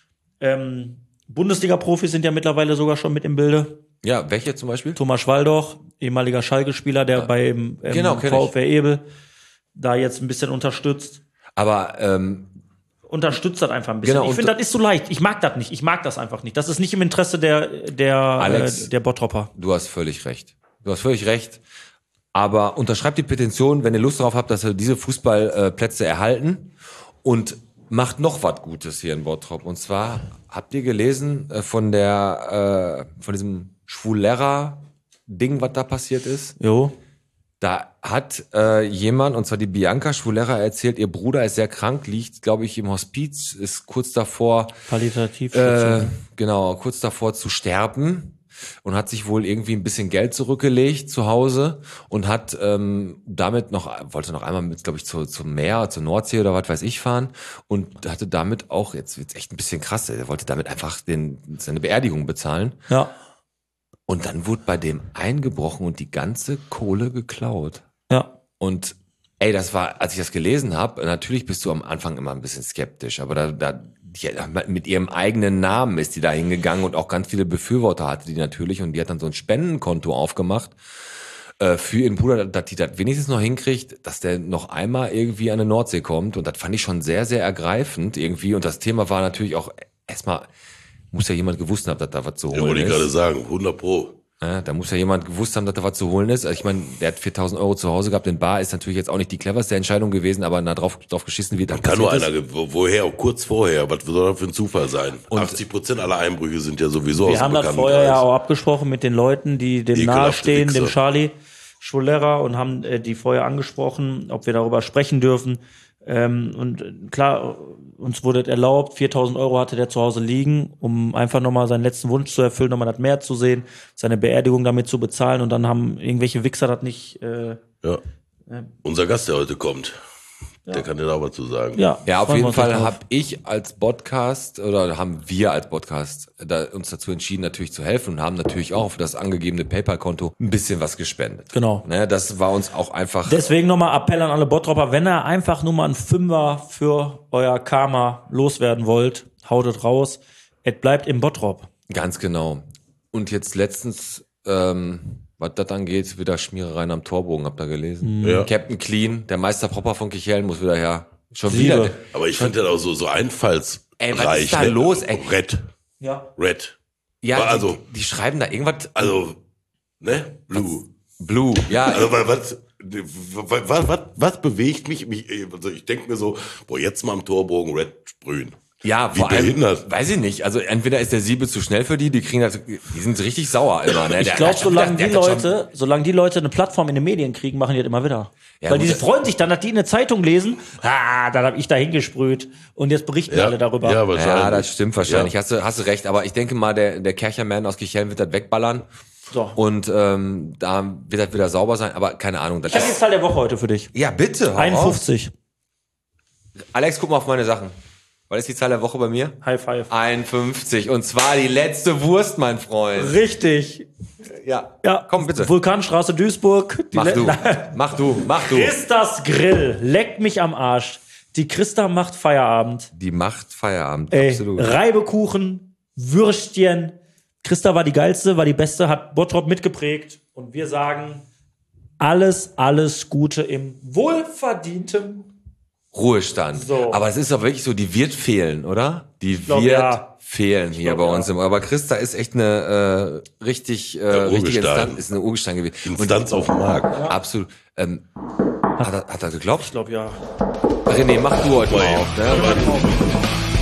Ähm, Bundesliga-Profis sind ja mittlerweile sogar schon mit im Bilde. ja, welche zum Beispiel? Thomas Schwaldoch, ehemaliger Schalke-Spieler, der beim ähm, Genau, kenn ich. VfR Ebel da jetzt ein bisschen unterstützt. Aber ähm, Unterstützt das einfach ein bisschen. Genau, ich und- finde, das ist so leicht. Ich mag das nicht. Ich mag das einfach nicht. Das ist nicht im Interesse der, der, Alex. äh, der Bottropper. du hast völlig recht. Du hast völlig recht. Aber unterschreibt die Petition, wenn ihr Lust darauf habt, dass wir diese Fußballplätze erhalten und macht noch was Gutes hier in Bottrop. Und zwar habt ihr gelesen äh, von der äh, von diesem Schwulera-Ding, was da passiert ist? Jo. Da hat äh, jemand, und zwar die Bianca Schwulera, erzählt, ihr Bruder ist sehr krank, liegt, glaube ich, im Hospiz, ist kurz davor, Palliativ. äh, genau, kurz davor zu sterben und hat sich wohl irgendwie ein bisschen Geld zurückgelegt zu Hause und hat ähm, damit noch, wollte noch einmal mit, glaube ich, zu, zum Meer, zur Nordsee oder was weiß ich fahren und hatte damit auch, jetzt wird's echt ein bisschen krass, er wollte damit einfach den, seine Beerdigung bezahlen. ja. Und dann wurde bei dem eingebrochen und die ganze Kohle geklaut. Ja. Und ey, das war, als ich das gelesen habe, natürlich bist du am Anfang immer ein bisschen skeptisch, aber da, da die, mit ihrem eigenen Namen ist die da hingegangen und auch ganz viele Befürworter hatte die natürlich und die hat dann so ein Spendenkonto aufgemacht äh, für ihren Bruder, dass die das wenigstens noch hinkriegt, dass der noch einmal irgendwie an die Nordsee kommt und das fand ich schon sehr, sehr ergreifend irgendwie und das Thema war natürlich auch erstmal, muss ja jemand gewusst haben, dass da was zu Ja, holen wollte ich gerade ist. sagen, hundert Pro. Ja, da muss ja jemand gewusst haben, dass da was zu holen ist. Also ich meine, der hat viertausend Euro zu Hause gehabt in Bar, ist natürlich jetzt auch nicht die cleverste Entscheidung gewesen, aber na, drauf, drauf geschissen wird. Kann nur einer, wo- woher, kurz vorher, was soll das für ein Zufall sein? Und achtzig Prozent aller Einbrüche sind ja sowieso Wir aus haben dem das vorher ja Bekanntenkreis. auch abgesprochen mit den Leuten, die dem Ekelhafte nahestehen, dem Wichser. Charlie Schulera, und haben äh, die vorher angesprochen, ob wir darüber sprechen dürfen. Ähm, und äh, klar, uns wurde erlaubt, viertausend Euro hatte der zu Hause liegen, um einfach nochmal seinen letzten Wunsch zu erfüllen, nochmal das Meer zu sehen, seine Beerdigung damit zu bezahlen, und dann haben irgendwelche Wichser das nicht, äh, Ja. Unser Gast, der heute kommt, der kann dir da was zu sagen. ja. Ja, auf freuen wir jeden uns Fall drauf. habe ich als Podcast oder haben wir als Podcast da, uns dazu entschieden, natürlich zu helfen, und haben natürlich auch für das angegebene PayPal-Konto ein bisschen was gespendet. Genau. Ne, das war uns auch einfach. Deswegen nochmal Appell an alle Bottropper, wenn ihr einfach nur mal einen Fünfer für euer Karma loswerden wollt, haut es raus. Es bleibt im Bottrop. Ganz genau. Und jetzt letztens, ähm, was das angeht, wieder Schmierereien am Torbogen, habt ihr gelesen? Ja. Captain Clean, der Meister Propper von Kichellen, muss wieder her. Schon Siebe. wieder. Aber ich finde das auch so, so einfallsreich. Ey, was ist da los, ey? Red. Ja. Red. Ja, Aber also- die, die schreiben da irgendwas. Also, ne? Blue. Blue, ja. Also, was, was, was, was, was bewegt mich? mich also ich denke mir so, boah, jetzt mal am Torbogen Red sprühen. Ja, Wie vor allem, behindert. weiß ich nicht. Also entweder ist der Siebe zu schnell für die, die kriegen das, die sind richtig sauer immer. Ne? Ich Der- glaube, der- solange der- die der hat schon- Leute, solange die Leute eine Plattform in den Medien kriegen, machen die das immer wieder. Ja, Weil die gut, freuen sich dann, dass die in der Zeitung lesen, ah, dann habe ich da hingesprüht, und jetzt berichten alle darüber. Ja, wahrscheinlich. Ja, das stimmt wahrscheinlich. Ja. Hast du, hast du recht. Aber ich denke mal, der, der Kercherman aus Kichellen wird das wegballern. So. Und ähm, da wird das wieder sauber sein. Aber keine Ahnung. Das Ich habe die ist, Zahl der Woche heute für dich. ja, bitte. hau raus. einundfünfzig. Alex, guck mal auf meine Sachen. Was ist die Zahl der Woche bei mir? High five. einundfünfzig. Und zwar die letzte Wurst, mein Freund. Richtig. Ja. Ja. Komm, bitte. Vulkanstraße Duisburg. Die Mach Le- du. Mach du. Mach du. Christas Grill. Leckt mich am Arsch. Die Christa macht Feierabend. Die macht Feierabend. Ey, Absolut. Reibekuchen, Würstchen. Christa war die geilste, war die beste, hat Bottrop mitgeprägt. Und wir sagen, alles, alles Gute im wohlverdienten. Ruhestand. So. Aber es ist doch wirklich so, die wird fehlen, oder? Die glaub, wird ja. fehlen hier glaub, bei ja. uns. Im, aber Christa ist echt eine äh, richtig, äh, richtige Urgestein. Instanz, ist eine Urgestein gewesen. Instanz auf dem Markt. Absolut. Ähm, hat, er, hat er geglaubt? Ich glaube, ja. René, mach du heute mal Ui. auf. Ne?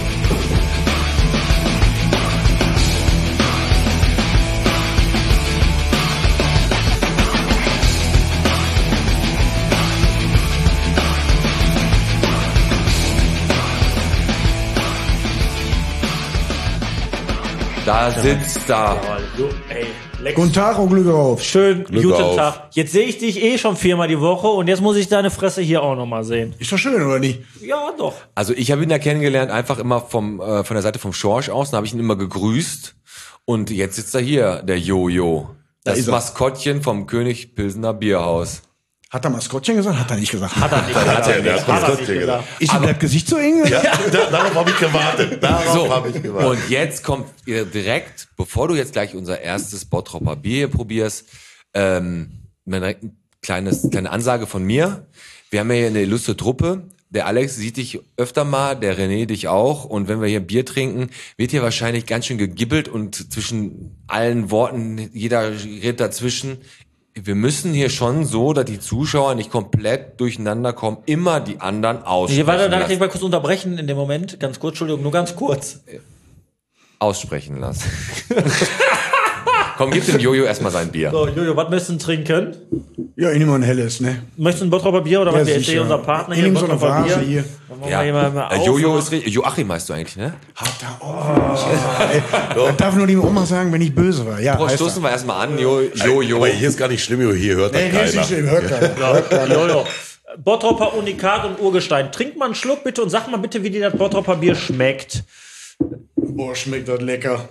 Da sitzt er. Ey, Lex. Guten Tag und Glück auf. Schön, Glück guten auf. Tag. Jetzt sehe ich dich eh schon viermal die Woche, und jetzt muss ich deine Fresse hier auch nochmal sehen. Ist doch schön, oder nicht? Ja, doch. Also ich habe ihn ja kennengelernt, einfach immer vom äh, von der Seite vom Schorsch aus. Dann habe ich ihn immer gegrüßt. Und jetzt sitzt er hier, der Jojo. Das ist er. Maskottchen vom König Pilsener Bierhaus. Hat er Maskottchen gesagt? Hat er nicht gesagt. Hat er nicht gesagt. er- der hat Hat er Maskottchen nicht gesagt. Ist ihm das Gesicht so eng? Ja, da, darauf habe ich gewartet. Darauf So, habe ich gewartet. und jetzt kommt ihr direkt, bevor du jetzt gleich unser erstes Bottropper Bier hier probierst, ähm, mal direkt ein kleines, kleine Ansage von mir. Wir haben ja hier eine illustre Truppe. Der Alex sieht dich öfter mal, der René dich auch. Und wenn wir hier Bier trinken, wird hier wahrscheinlich ganz schön gegibbelt und zwischen allen Worten, jeder redet dazwischen. Wir müssen hier schon so, dass die Zuschauer nicht komplett durcheinander kommen, immer die anderen aussprechen Hier, warte, darf ich lassen. dich mal kurz unterbrechen in dem Moment? Ganz kurz, Entschuldigung, nur ganz kurz. aussprechen lassen. Komm, gib dem Jojo erstmal sein Bier. So, Jojo, was möchtest du trinken? Ja, ich nehme mal ein helles, ne? Möchtest du ein Bottroper Bier oder was? Der ist hier unser Partner Ich hier. nehme so eine Bottroper Vase Bier. hier. Dann machen Ja. wir hier mal, mal Äh, auf. Jojo ist richtig. Joachim heißt du eigentlich, ne? Hat er auch. Das darf nur die Oma sagen, wenn ich böse war. Ja, Prost, heißt stoßen er. wir erstmal an. Jo, Jojo. Aber hier ist gar nicht schlimm, hier hört das Nee, hier ist nicht keiner. schlimm, hört keiner. Hört keiner. Jojo. Bottroper Unikat und Urgestein. Trink mal einen Schluck bitte und sag mal bitte, wie dir das Bottroper Bier schmeckt. Boah, schmeckt das lecker.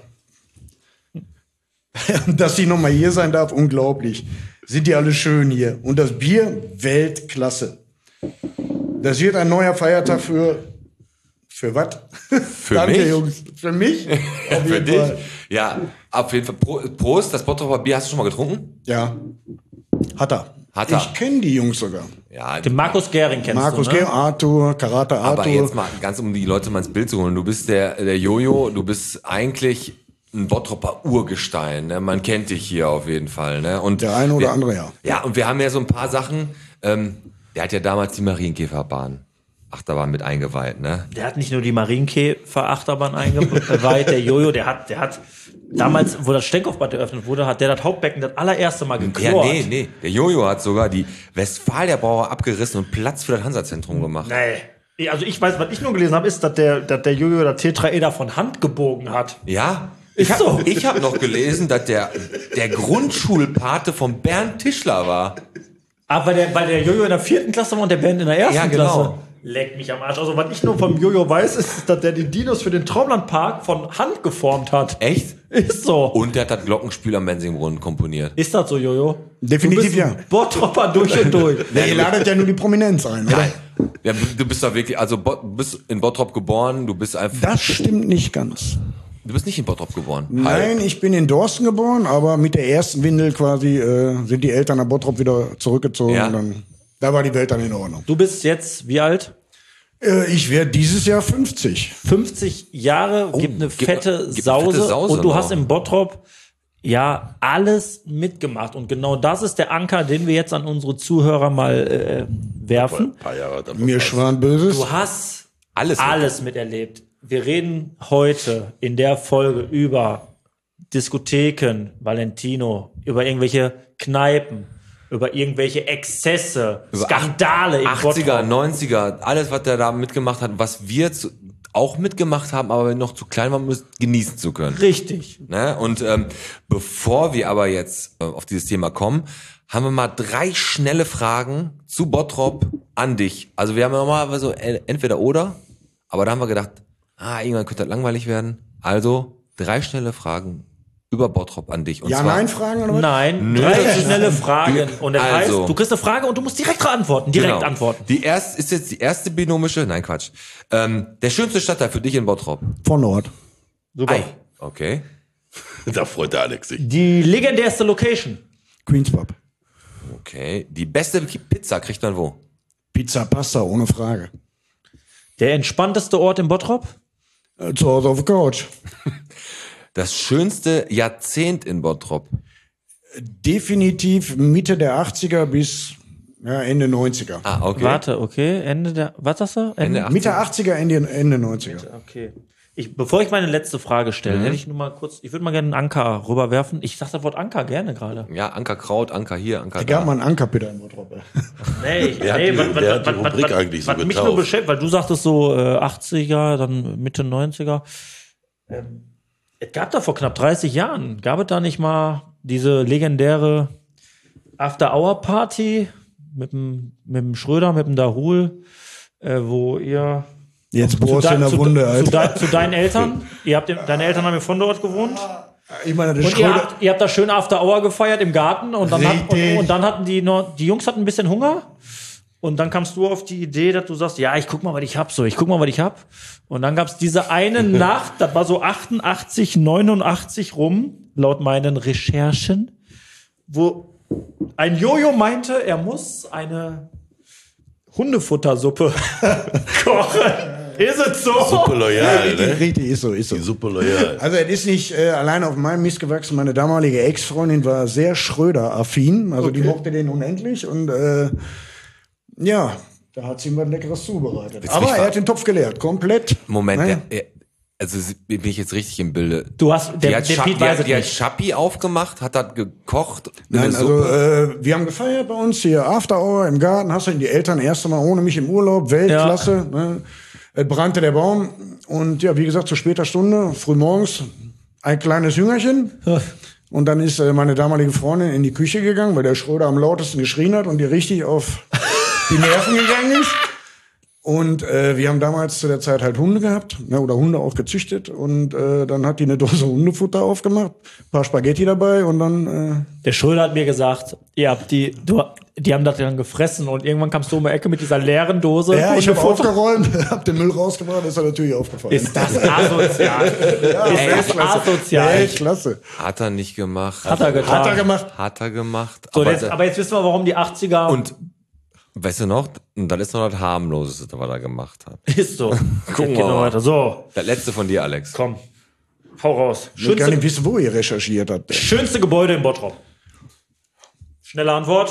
Dass ich nochmal hier sein darf, unglaublich. Sind die alle schön hier. Und das Bier, Weltklasse. Das wird ein neuer Feiertag für... Für was? Für Danke, mich? Jungs. Für mich? Auf Für jeden dich? Fall. Ja, auf jeden Fall. Pro- Prost, das Bottroper Bier hast du schon mal getrunken? Ja. Hat er. Hat er. Ich kenne die Jungs sogar. Ja, Den Markus Gering kennst Markus du, ne? Gem, Arthur, Karate Arthur. aber jetzt mal ganz um die Leute mal ins Bild zu holen. Du bist der, der Jojo, du bist eigentlich ein Bottropper Urgestein, ne? Man kennt dich hier auf jeden Fall, ne? Und Der eine oder wir, andere, ja. Ja, und wir haben ja so ein paar Sachen, ähm, der hat ja damals die Marienkäferbahn Achterbahn mit eingeweiht, ne? Der hat nicht nur die Marienkäfer-Achterbahn eingeweiht, der Jojo, der hat, der hat damals, wo das Steckaufbad eröffnet wurde, hat der das Hauptbecken das allererste Mal geklort. Ja, nee, nee. Der Jojo hat sogar die Westfalia-Brauer abgerissen und Platz für das Hansa-Zentrum gemacht. Nee. Also ich weiß, was ich nur gelesen habe, ist, dass der, dass der Jojo das Tetraeder von Hand gebogen hat. Ja? Ist ich hab, so. Ich habe noch gelesen, dass der, der Grundschulpate von Bernd Tischler war. Aber weil der, weil der Jojo in der vierten Klasse war und der Bernd in der ersten Ja, genau. Klasse. Leck mich am Arsch. Also was ich nur vom Jojo weiß, ist, dass der die Dinos für den Traumlandpark von Hand geformt hat. Echt? Ist so. Und der hat das Glockenspiel am Mensingbrunnen komponiert. Ist das so, Jojo? Definitiv du bist ja. ein Bottropper durch und durch. Ja, ihr ladet ja nur die Prominenz ein, oder? Nein. Ja, du bist da wirklich, also du bist in Bottrop geboren, du bist einfach, Das stimmt nicht ganz. du bist nicht in Bottrop geboren. Nein, ich bin in Dorsten geboren, aber mit der ersten Windel quasi äh, sind die Eltern nach Bottrop wieder zurückgezogen. Ja. Und dann, da war die Welt dann in Ordnung. Du bist jetzt wie alt? Äh, ich werde dieses Jahr fünfzig. fünfzig Jahre, gibt eine gibt- fette, gibt eine Sause, fette Sause und du noch. hast im Bottrop ja alles mitgemacht. Und genau das ist der Anker, den wir jetzt an unsere Zuhörer mal äh, werfen. Ein paar Jahre hat er Mir verpasst. schwan Böses. Du hast Alles. alles miterlebt. Wir reden heute in der Folge über Diskotheken, Valentino, über irgendwelche Kneipen, über irgendwelche Exzesse, Über Skandale im achtziger, Bottrop. neunziger, alles, was der da mitgemacht hat, was wir zu, auch mitgemacht haben, aber noch zu klein waren, um es genießen zu können. Richtig. Ne? Und ähm, bevor wir aber jetzt äh, auf dieses Thema kommen, haben wir mal drei schnelle Fragen zu Bottrop an dich. Also wir haben ja normalerweise so äh, entweder oder, aber da haben wir gedacht, ah, irgendwann könnte das langweilig werden. Also drei schnelle Fragen über Bottrop an dich. Und Ja, zwar, nein, Fragen oder was? Nein, Nö. drei schnelle Fragen. Und das Also. heißt, du kriegst eine Frage und du musst direkt antworten. Direkt Genau. antworten. Die erste ist jetzt die erste binomische, nein Quatsch. Ähm, der schönste Stadtteil für dich in Bottrop. Von Nord. Super. Ei. Okay. Da freut der Alex sich. Die legendärste Location. Queens Pub. Okay. Die beste Pizza kriegt man wo? Pizza, Pasta, ohne Frage. Der entspannteste Ort in Bottrop. Äh, zu Hause auf der Couch. Das schönste Jahrzehnt in Bottrop. Definitiv Mitte der achtziger bis ja, Ende neunziger. Ah, okay. Warte, okay. Ende der. Was sagst du? Ende achtziger. Mitte achtziger, Ende, Ende neunziger. Okay. Ich, bevor ich meine letzte Frage stelle, Mhm. hätte ich nur mal kurz, ich würde mal gerne einen Anker rüberwerfen. Ich sag das Wort Anker gerne gerade. Ja, Ankerkraut, Anker hier, Anker Da gab da. mal einen Ankerpeter in Bottrop. ey. Nee, ich, Wer hat nee, die- was, wer was, hat die was, Rubrik was, eigentlich so was mich getauft? nur beschäftigt, weil du sagtest so äh, achtziger, dann Mitte neunziger. Ähm, es gab da vor knapp dreißig Jahren, gab es da nicht mal diese legendäre After-Hour-Party mit dem, mit dem Schröder, mit dem Dahul, äh, wo ihr Jetzt bohrst du dein- in der zu, Wunde, zu, Alter. de, zu deinen Eltern, ihr habt, deine Eltern haben ja von dort gewohnt. Ich meine, der Und ihr Schröder, habt, ihr habt da schön After Hour gefeiert im Garten und dann, hat, und, Richtig. und dann hatten die noch, die Jungs hatten ein bisschen Hunger und dann kamst du auf die Idee, dass du sagst, ja, ich guck mal, was ich hab, so, ich guck mal, was ich hab. Und dann gab's diese eine Nacht, das war so achtundachtzig, neunundachtzig rum, laut meinen Recherchen, wo ein Jojo meinte, er muss eine Hundefuttersuppe kochen. Ist es so? Super loyal, ne? richtig, ist so, ist so. Die super loyal. Also es ist nicht äh, allein auf meinem Mist gewachsen. Meine damalige Ex-Freundin war sehr Schröder-affin. Also die mochte den unendlich. Und äh, ja, da hat sie ihm was Leckeres zubereitet. Willst du Aber mich er ver- hat den Topf geleert, komplett. Moment, Naja. der, der, also bin ich jetzt richtig im Bilde. Du hast, Die der, hat, der Scha Piet die, weiß hat, es die hat nicht. Schappi aufgemacht, hat das gekocht. Nein, eine also Suppe. äh, wir haben gefeiert bei uns hier After Hour im Garten. Hast du die Eltern erst einmal ohne mich im Urlaub, Weltklasse. Ne? Es brannte der Baum und ja, wie gesagt, zu später Stunde, früh morgens, ein kleines Jüngerchen. Und dann ist äh, meine damalige Freundin in die Küche gegangen, weil der Schröder am lautesten geschrien hat und die richtig auf die Nerven gegangen ist. Und äh, wir haben damals zu der Zeit halt Hunde gehabt, ne, oder Hunde auch gezüchtet. Und äh, dann hat die eine Dose Hundefutter aufgemacht, ein paar Spaghetti dabei und dann... Äh, Der Schröder hat mir gesagt, ihr habt die, du, die haben das dann gefressen und irgendwann kamst du um die Ecke mit dieser leeren Dose. ja, und ich habe eine Foto- aufgeräumt, hab den Müll rausgebracht, ist er natürlich aufgefallen. Ist das asozial? Ist das asozial? Weltklasse. Hat er nicht gemacht. Hat er getan. Hat er gemacht. Hat er gemacht. So, aber, jetzt, aber jetzt wissen wir, warum die achtziger und weißt du noch, und das ist noch das harmloseste, was er gemacht hat. ist so. Gucken Jetzt geht wir noch mal. weiter. So, Das letzte von dir, Alex. komm. Hau raus. Ich will gar Schönste, nicht wissen, wo ihr recherchiert habt. schönste Gebäude in Bottrop. Schnelle Antwort.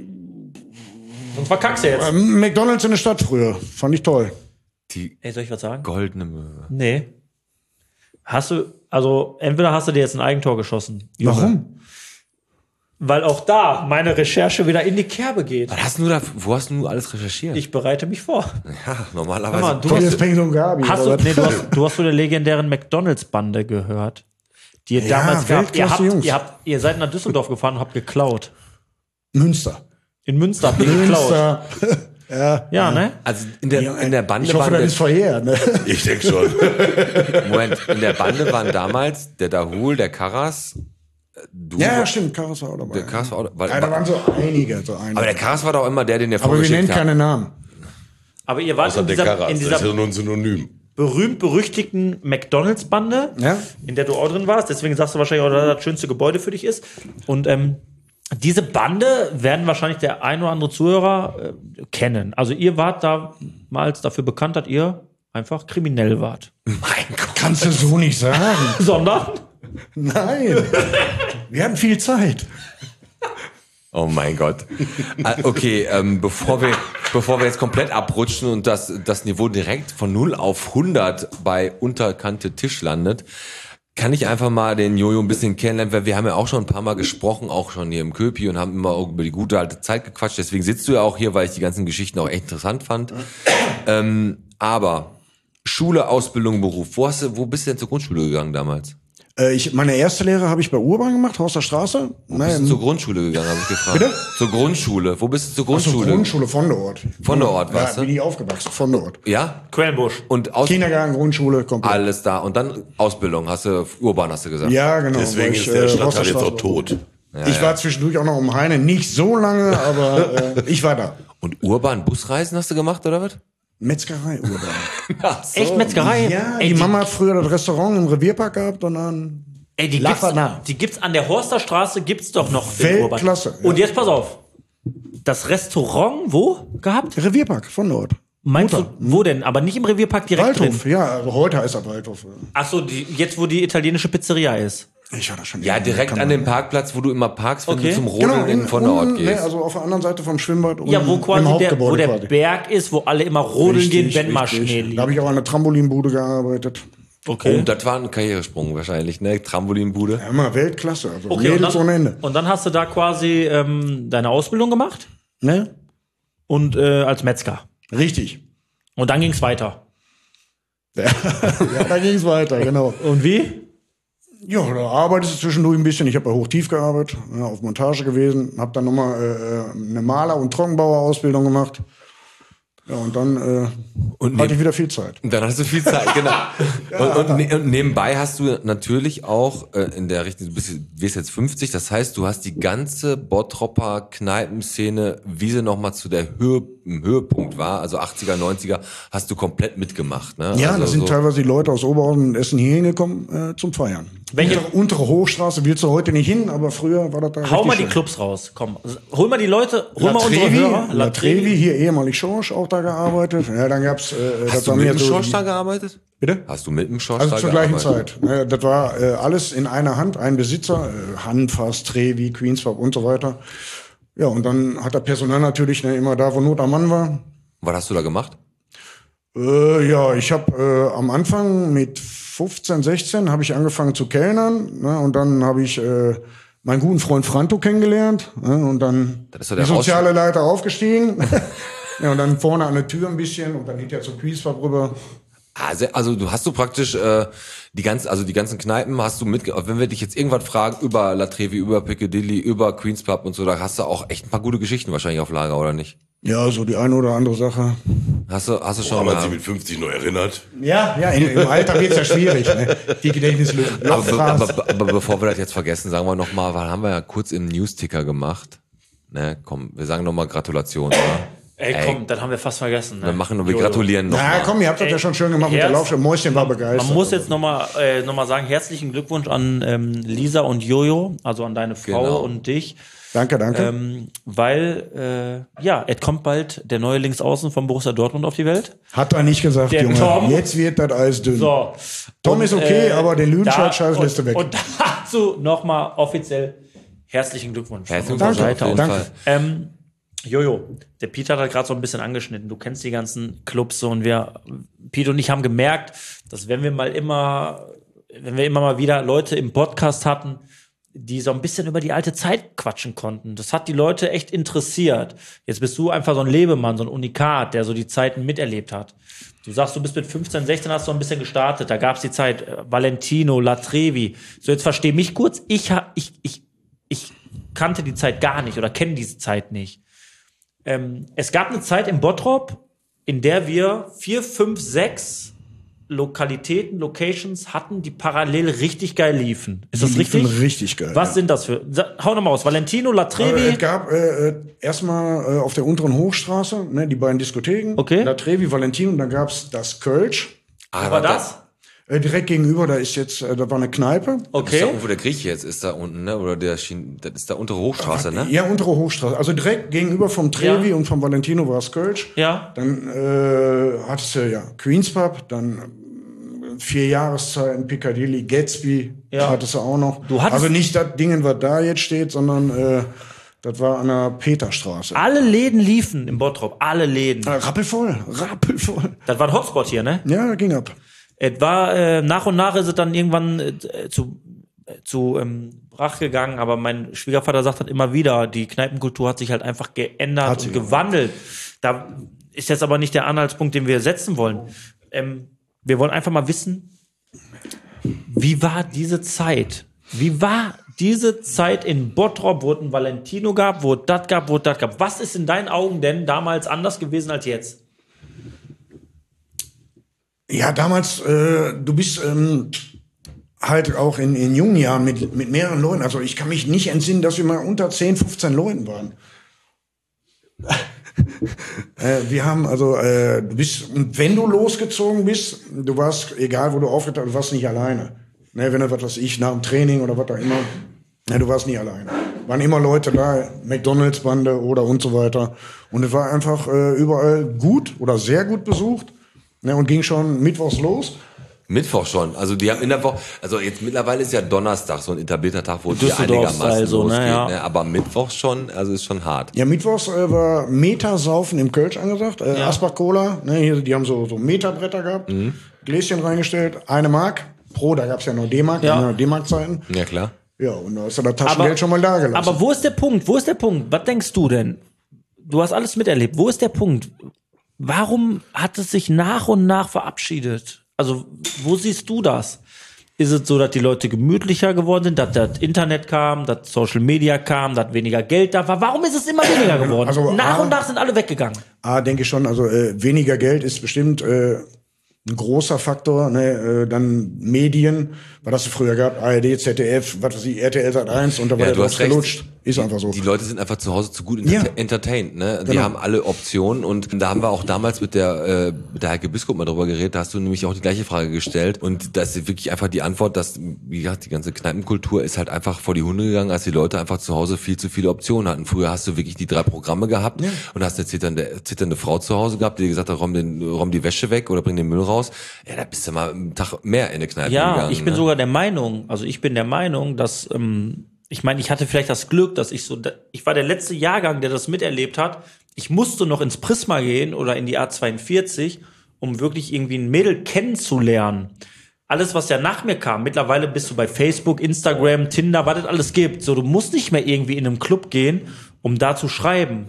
Sonst verkackst du jetzt. Ähm, McDonalds in der Stadt früher. Fand ich toll. Die Ey, soll ich was sagen? goldene Möwe. Nee. Hast du, also entweder hast du dir jetzt ein Eigentor geschossen. Junge. Warum? Weil auch da meine Recherche wieder in die Kerbe geht. Was hast du da, wo hast du alles recherchiert? Ich bereite mich vor. ja, normalerweise. Hör mal, du Von hast, jetzt Peng und Gabi. hast, oder du, was? nee, du, hast, du hast von der legendären McDonalds-Bande gehört, die ihr Ja, damals gab. Ihr, Weltklasse habt, Jungs. ihr, habt, ihr seid nach Düsseldorf gefahren und habt geklaut. Münster. In Münster habt ihr geklaut. Münster. ja. Ja, ne? Also in der, in der Bande Ich hoffe, waren das der, ist verjährt. Ne? Ich denke schon. Moment, in der Bande waren damals der Dahul, der Karas, du, Ja, ja, stimmt. Karas war auch dabei. der Karas war auch, weil, Ja, da waren so einige. So einige. aber der Karas war doch immer der, den der Aber wir nennen vorgeschickt hat. keine Namen. Aber ihr wart Außer in der dieser, Karas. in Das dieser ist ja nur ein Synonym. berühmt-berüchtigten McDonalds-Bande, Ja. in der du auch drin warst. Deswegen sagst du wahrscheinlich auch, dass das schönste Gebäude für dich ist. Und ähm, diese Bande werden wahrscheinlich der ein oder andere Zuhörer äh, kennen. Also ihr wart damals dafür bekannt, dass ihr einfach kriminell wart. Mein Gott. Kannst du so nicht sagen. Sondern? Nein. Wir hatten viel Zeit. Oh mein Gott. Ah, okay, ähm, bevor wir, bevor wir jetzt komplett abrutschen und das, das Niveau direkt von null auf hundert bei Unterkante Tisch landet, kann ich einfach mal den Jojo ein bisschen kennenlernen, weil wir haben ja auch schon ein paar Mal gesprochen, auch schon hier im Köpi und haben immer auch über die gute alte Zeit gequatscht. Deswegen sitzt du ja auch hier, weil ich die ganzen Geschichten auch echt interessant fand. Ähm, aber Schule, Ausbildung, Beruf. Wo hast du, wo bist du denn zur Grundschule gegangen damals? Äh, ich, meine erste Lehre habe ich bei Urban gemacht, Haus der Straße. Wo bist du zur Grundschule gegangen, habe ich gefragt. Bitte? Zur Grundschule. Wo bist du zur Zur Grundschule? Grundschule von der Ort. Von der Ort, Ja, warst bin du? ich aufgewachsen, von der Ort. Ja? Quellenbusch. Und aus Kindergarten, Grundschule, komplett. alles da. Und dann Ausbildung, hast du, Urban hast du gesagt. Ja, genau. Deswegen weil ich, ist der äh, Stadtteil Haus der jetzt Straße auch tot. ich war zwischendurch auch noch um Heine, nicht so lange, aber äh, ich war da. Und Urban Busreisen hast du gemacht, oder was? Metzgerei Urban. Ach so. Echt Metzgerei? Ja, Ey, die die, Mama hat früher das Restaurant im Revierpark gehabt und dann ey, die, Lach gibt's, nach. die gibt's an der Horster Straße, gibt's doch noch. in Urban. Weltklasse, ja. Und jetzt pass auf. Das Restaurant, wo gehabt? Revierpark von dort. Meinst Mutter. du, wo denn? Aber nicht im Revierpark direkt Waldhof, drin? ja, also heute heißt er Waldhof. Ach so, die, jetzt wo die italienische Pizzeria ist. Ich war da schon. Ja, direkt Kann an man- dem Parkplatz, wo du immer parkst, wenn Okay. du zum Rodeln Genau, in, in, von der Ort unten, gehst. ne, also auf der anderen Seite vom Schwimmbad. Ja, wo unten quasi im der, Hauptgebäude wo der quasi. Berg ist, wo alle immer rodeln Richtig, gehen, wenn mal richtig. Schnee Da liegt. habe ich auch an der Trampolinbude gearbeitet. Okay. Oh, das war ein Karrieresprung wahrscheinlich, ne? Trampolinbude. Ja, immer Weltklasse. Also Okay, und Mädels dann, ohne Ende. und dann hast du da quasi ähm, deine Ausbildung gemacht Ne? und äh, als Metzger. Richtig. Und dann ging's weiter. Ja, da ging es weiter, genau. Und wie? Ja, da arbeitest du zwischendurch ein bisschen. Ich habe bei Hochtief gearbeitet, ja, auf Montage gewesen. Habe dann nochmal äh, eine Maler- und Trockenbauer-Ausbildung gemacht. Ja, und dann äh, Und hatte ich wieder viel Zeit. Und dann hast du viel Zeit, genau. und, und, ne, und nebenbei hast du natürlich auch äh, in der Richtung, du bist, wirst jetzt fünfzig, das heißt, du hast die ganze Bottropper Kneipenszene, wie sie nochmal zu der Höhe, im Höhepunkt war, also achtziger, neunziger, hast du komplett mitgemacht. Ne? Ja, also da sind so, teilweise die Leute aus Oberhausen und Essen hier hingekommen äh, zum Feiern. Welche- Untere, untere Hochstraße willst du heute nicht hin, aber früher war das da Hau richtig mal die schön. Clubs raus. Komm, hol mal die Leute, hol La mal unsere Trevi, Hörer. La Trevi, hier ehemalig Schorsch, auch da gearbeitet. Ja, dann gab's, äh, das Hast du war mit mehr dem so Schorsch die- da gearbeitet? Bitte? Hast du mit dem Schorsch Also da zur gleichen gearbeitet? Zeit. Ne, das war äh, alles in einer Hand, ein Besitzer, äh, Handfass, Trevi, Queensfarb und so weiter. Ja, und dann hat der Personal natürlich ne, immer da, wo Not am Mann war. Was hast du da gemacht? Äh, ja, ich habe äh, am Anfang mit fünfzehn, sechzehn habe ich angefangen zu kellnern. Ne, und dann habe ich äh, meinen guten Freund Franto kennengelernt. Ne, und dann Das ist doch die der soziale Leiter aufgestiegen. Ja, und dann vorne an der Tür ein bisschen und dann hinterher zur Queensfarb rüber. Also, also du hast du praktisch äh, die ganzen, also die ganzen Kneipen hast du mit. Wenn wir dich jetzt irgendwas fragen über La Trevi, über Piccadilly, über Queens Pub und so, da hast du auch echt ein paar gute Geschichten wahrscheinlich auf Lager, oder nicht? Ja, so die eine oder andere Sache. Hast du, hast du schon Haben wir mal. sie mit fünfzig noch erinnert? Ja, ja, im im Alter wird's ja schwierig, ne? Die Gedächtnislücken. Aber, be aber, aber bevor wir das jetzt vergessen, sagen wir noch mal, weil haben wir ja kurz im Newsticker gemacht. Ne, komm, wir sagen noch mal Gratulation, oder? Ey, Ey. komm, das haben wir fast vergessen. Ne? Wir machen, wir Jojo. gratulieren noch Na mal. komm, ihr habt das ja schon schön gemacht mit der Herz- Laufsche. Mäuschen war begeistert. Man muss jetzt nochmal äh, noch mal sagen, herzlichen Glückwunsch an ähm, Lisa und Jojo, also an deine Frau Genau. und dich. Danke, danke. Ähm, weil, äh, ja, es kommt bald der neue Linksaußen von Borussia Dortmund auf die Welt. Hat er nicht gesagt, Der Junge. Tom. Jetzt wird das Eis dünn. So. Tom Und, ist okay, äh, aber den Lüdenscheid da- scheiß Liste und- weg. Und dazu nochmal offiziell herzlichen Glückwunsch. von Herzlichen unserer Glückwunsch, Seite auf jeden aus. Fall. Ähm, Jojo, der Peter hat halt gerade so ein bisschen angeschnitten. Du kennst die ganzen Clubs so und wir, Peter und ich haben gemerkt, dass wenn wir mal immer, wenn wir immer mal wieder Leute im Podcast hatten, die so ein bisschen über die alte Zeit quatschen konnten. Das hat die Leute echt interessiert. Jetzt bist du einfach so ein Lebemann, so ein Unikat, der so die Zeiten miterlebt hat. Du sagst, du bist mit fünfzehn, sechzehn hast du ein bisschen gestartet. Da gab's die Zeit äh, Valentino, La Trevi. So, jetzt versteh mich kurz. Ich, ha, ich, ich, ich kannte die Zeit gar nicht oder kenne diese Zeit nicht. Ähm, es gab eine Zeit im Bottrop, in der wir vier, fünf, sechs Lokalitäten, Locations hatten, die parallel richtig geil liefen. Ist das Die liefen richtig? richtig geil, Was ja. sind das für? Sa- Hau nochmal raus. Valentino, La Aber Trevi. es gab äh, äh, erstmal äh, auf der unteren Hochstraße, ne, die beiden Diskotheken. Okay. La Trevi, Valentino, und dann gab's das Kölsch. Ah, Was war das? Äh, direkt gegenüber, da ist jetzt, äh, da war eine Kneipe. Ist da Okay. irgendwo der Grieche jetzt ist da unten, ne? Oder der Schien, das ist da untere Hochstraße, ne? Ja, untere Hochstraße. Also direkt gegenüber vom Trevi Ja. und vom Valentino war es Kölsch. Ja. Dann äh, hattest du ja Queens Pub, dann äh, vier Jahreszeiten, Piccadilly, Gatsby Ja. hattest du auch noch. Du hattest- also nicht das Ding, was da jetzt steht, sondern äh, das war an der Peterstraße. Alle Läden liefen im Bottrop. Alle Läden. Äh, rappelvoll, rappelvoll. Das war ein Hotspot hier, ne? Ja, ging ab. Es war, äh, nach und nach ist es dann irgendwann äh, zu, äh, zu ähm, Brach gegangen, aber mein Schwiegervater sagt halt immer wieder, die Kneipenkultur hat sich halt einfach geändert Hat und sie gewandelt. Da ist jetzt aber nicht der Anhaltspunkt, den wir setzen wollen. Ähm, wir wollen einfach mal wissen, wie war diese Zeit? Wie war diese Zeit in Bottrop, wo es ein Valentino gab, wo es das gab, wo es das gab? Was ist in deinen Augen denn damals anders gewesen als jetzt? Ja, damals, äh, du bist ähm, halt auch in, in jungen Jahren mit, mit mehreren Leuten. Also ich kann mich nicht entsinnen, dass wir mal unter zehn, fünfzehn Leuten waren. äh, wir haben also, äh, du bist, und wenn du losgezogen bist, du warst, egal wo du aufgetaucht, du warst nicht alleine. Ne, wenn du, was weiß ich, nach dem Training oder was auch immer, ne, du warst nicht alleine. Waren immer Leute da, McDonalds-Bande oder und so weiter. Und es war einfach äh, überall gut oder sehr gut besucht. Ne, und ging schon mittwochs los. Mittwoch schon. Also die haben in der Woche, also jetzt mittlerweile ist ja Donnerstag so ein etablierter Tag, wo es hier Düsseldorf-Style einigermaßen so, ne, losgeht. ja. Ne? Aber Mittwoch schon, also ist schon hart. Ja, mittwochs äh, war Metersaufen im Kölsch angesagt. Äh, Ja. Asbach Cola, ne, hier, die haben so, so Meterbretter gehabt. Gläschen reingestellt, eine Mark. Pro, da gab's ja noch D-Mark, Ja. ja. D-Mark-Zeiten. Ja, klar. Ja, und da ist ja das Taschengeld schon mal da gelassen. Aber wo ist der Punkt? Wo ist der Punkt? Was denkst du denn? Du hast alles miterlebt. Wo ist der Punkt? Warum hat es sich nach und nach verabschiedet? Also, wo siehst du das? Ist es so, dass die Leute gemütlicher geworden sind, dass das Internet kam, dass Social Media kam, dass weniger Geld da war? Warum ist es immer weniger geworden? Also, nach A- und nach sind alle weggegangen. Ah, denke ich schon. Also äh, weniger Geld ist bestimmt äh, ein großer Faktor. Ne? Äh, dann Medien, was hast du früher gehabt? A R D, Z D F, was weiß ich, R T L Sat eins und da war Ja, der du drauf hast recht. gelutscht. Ist einfach so. Die Leute sind einfach zu Hause zu gut enter Ja. entertained, ne? Die Genau. haben alle Optionen und da haben wir auch damals mit der äh, mit der Heike Biskup mal drüber geredet, da hast du nämlich auch die gleiche Frage gestellt und da ist wirklich einfach die Antwort, dass, wie gesagt, die ganze Kneipenkultur ist halt einfach vor die Hunde gegangen, als die Leute einfach zu Hause viel zu viele Optionen hatten. Früher hast du wirklich die drei Programme gehabt Ja. und hast eine zitternde, zitternde Frau zu Hause gehabt, die dir gesagt hat, räum, den, räum die Wäsche weg oder bring den Müll raus. Ja, da bist du mal einen Tag mehr in der Kneipe Ja, gegangen. ich bin ne? sogar der Meinung, also ich bin der Meinung, dass, ähm, ich meine, ich hatte vielleicht das Glück, dass ich so, ich war der letzte Jahrgang, der das miterlebt hat. Ich musste noch ins Prisma gehen oder in die A zweiundvierzig, um wirklich irgendwie ein Mädel kennenzulernen. Alles, was ja nach mir kam, mittlerweile bist du bei Facebook, Instagram, Tinder, was es alles gibt. So, du musst nicht mehr irgendwie in einem Club gehen, um da zu schreiben.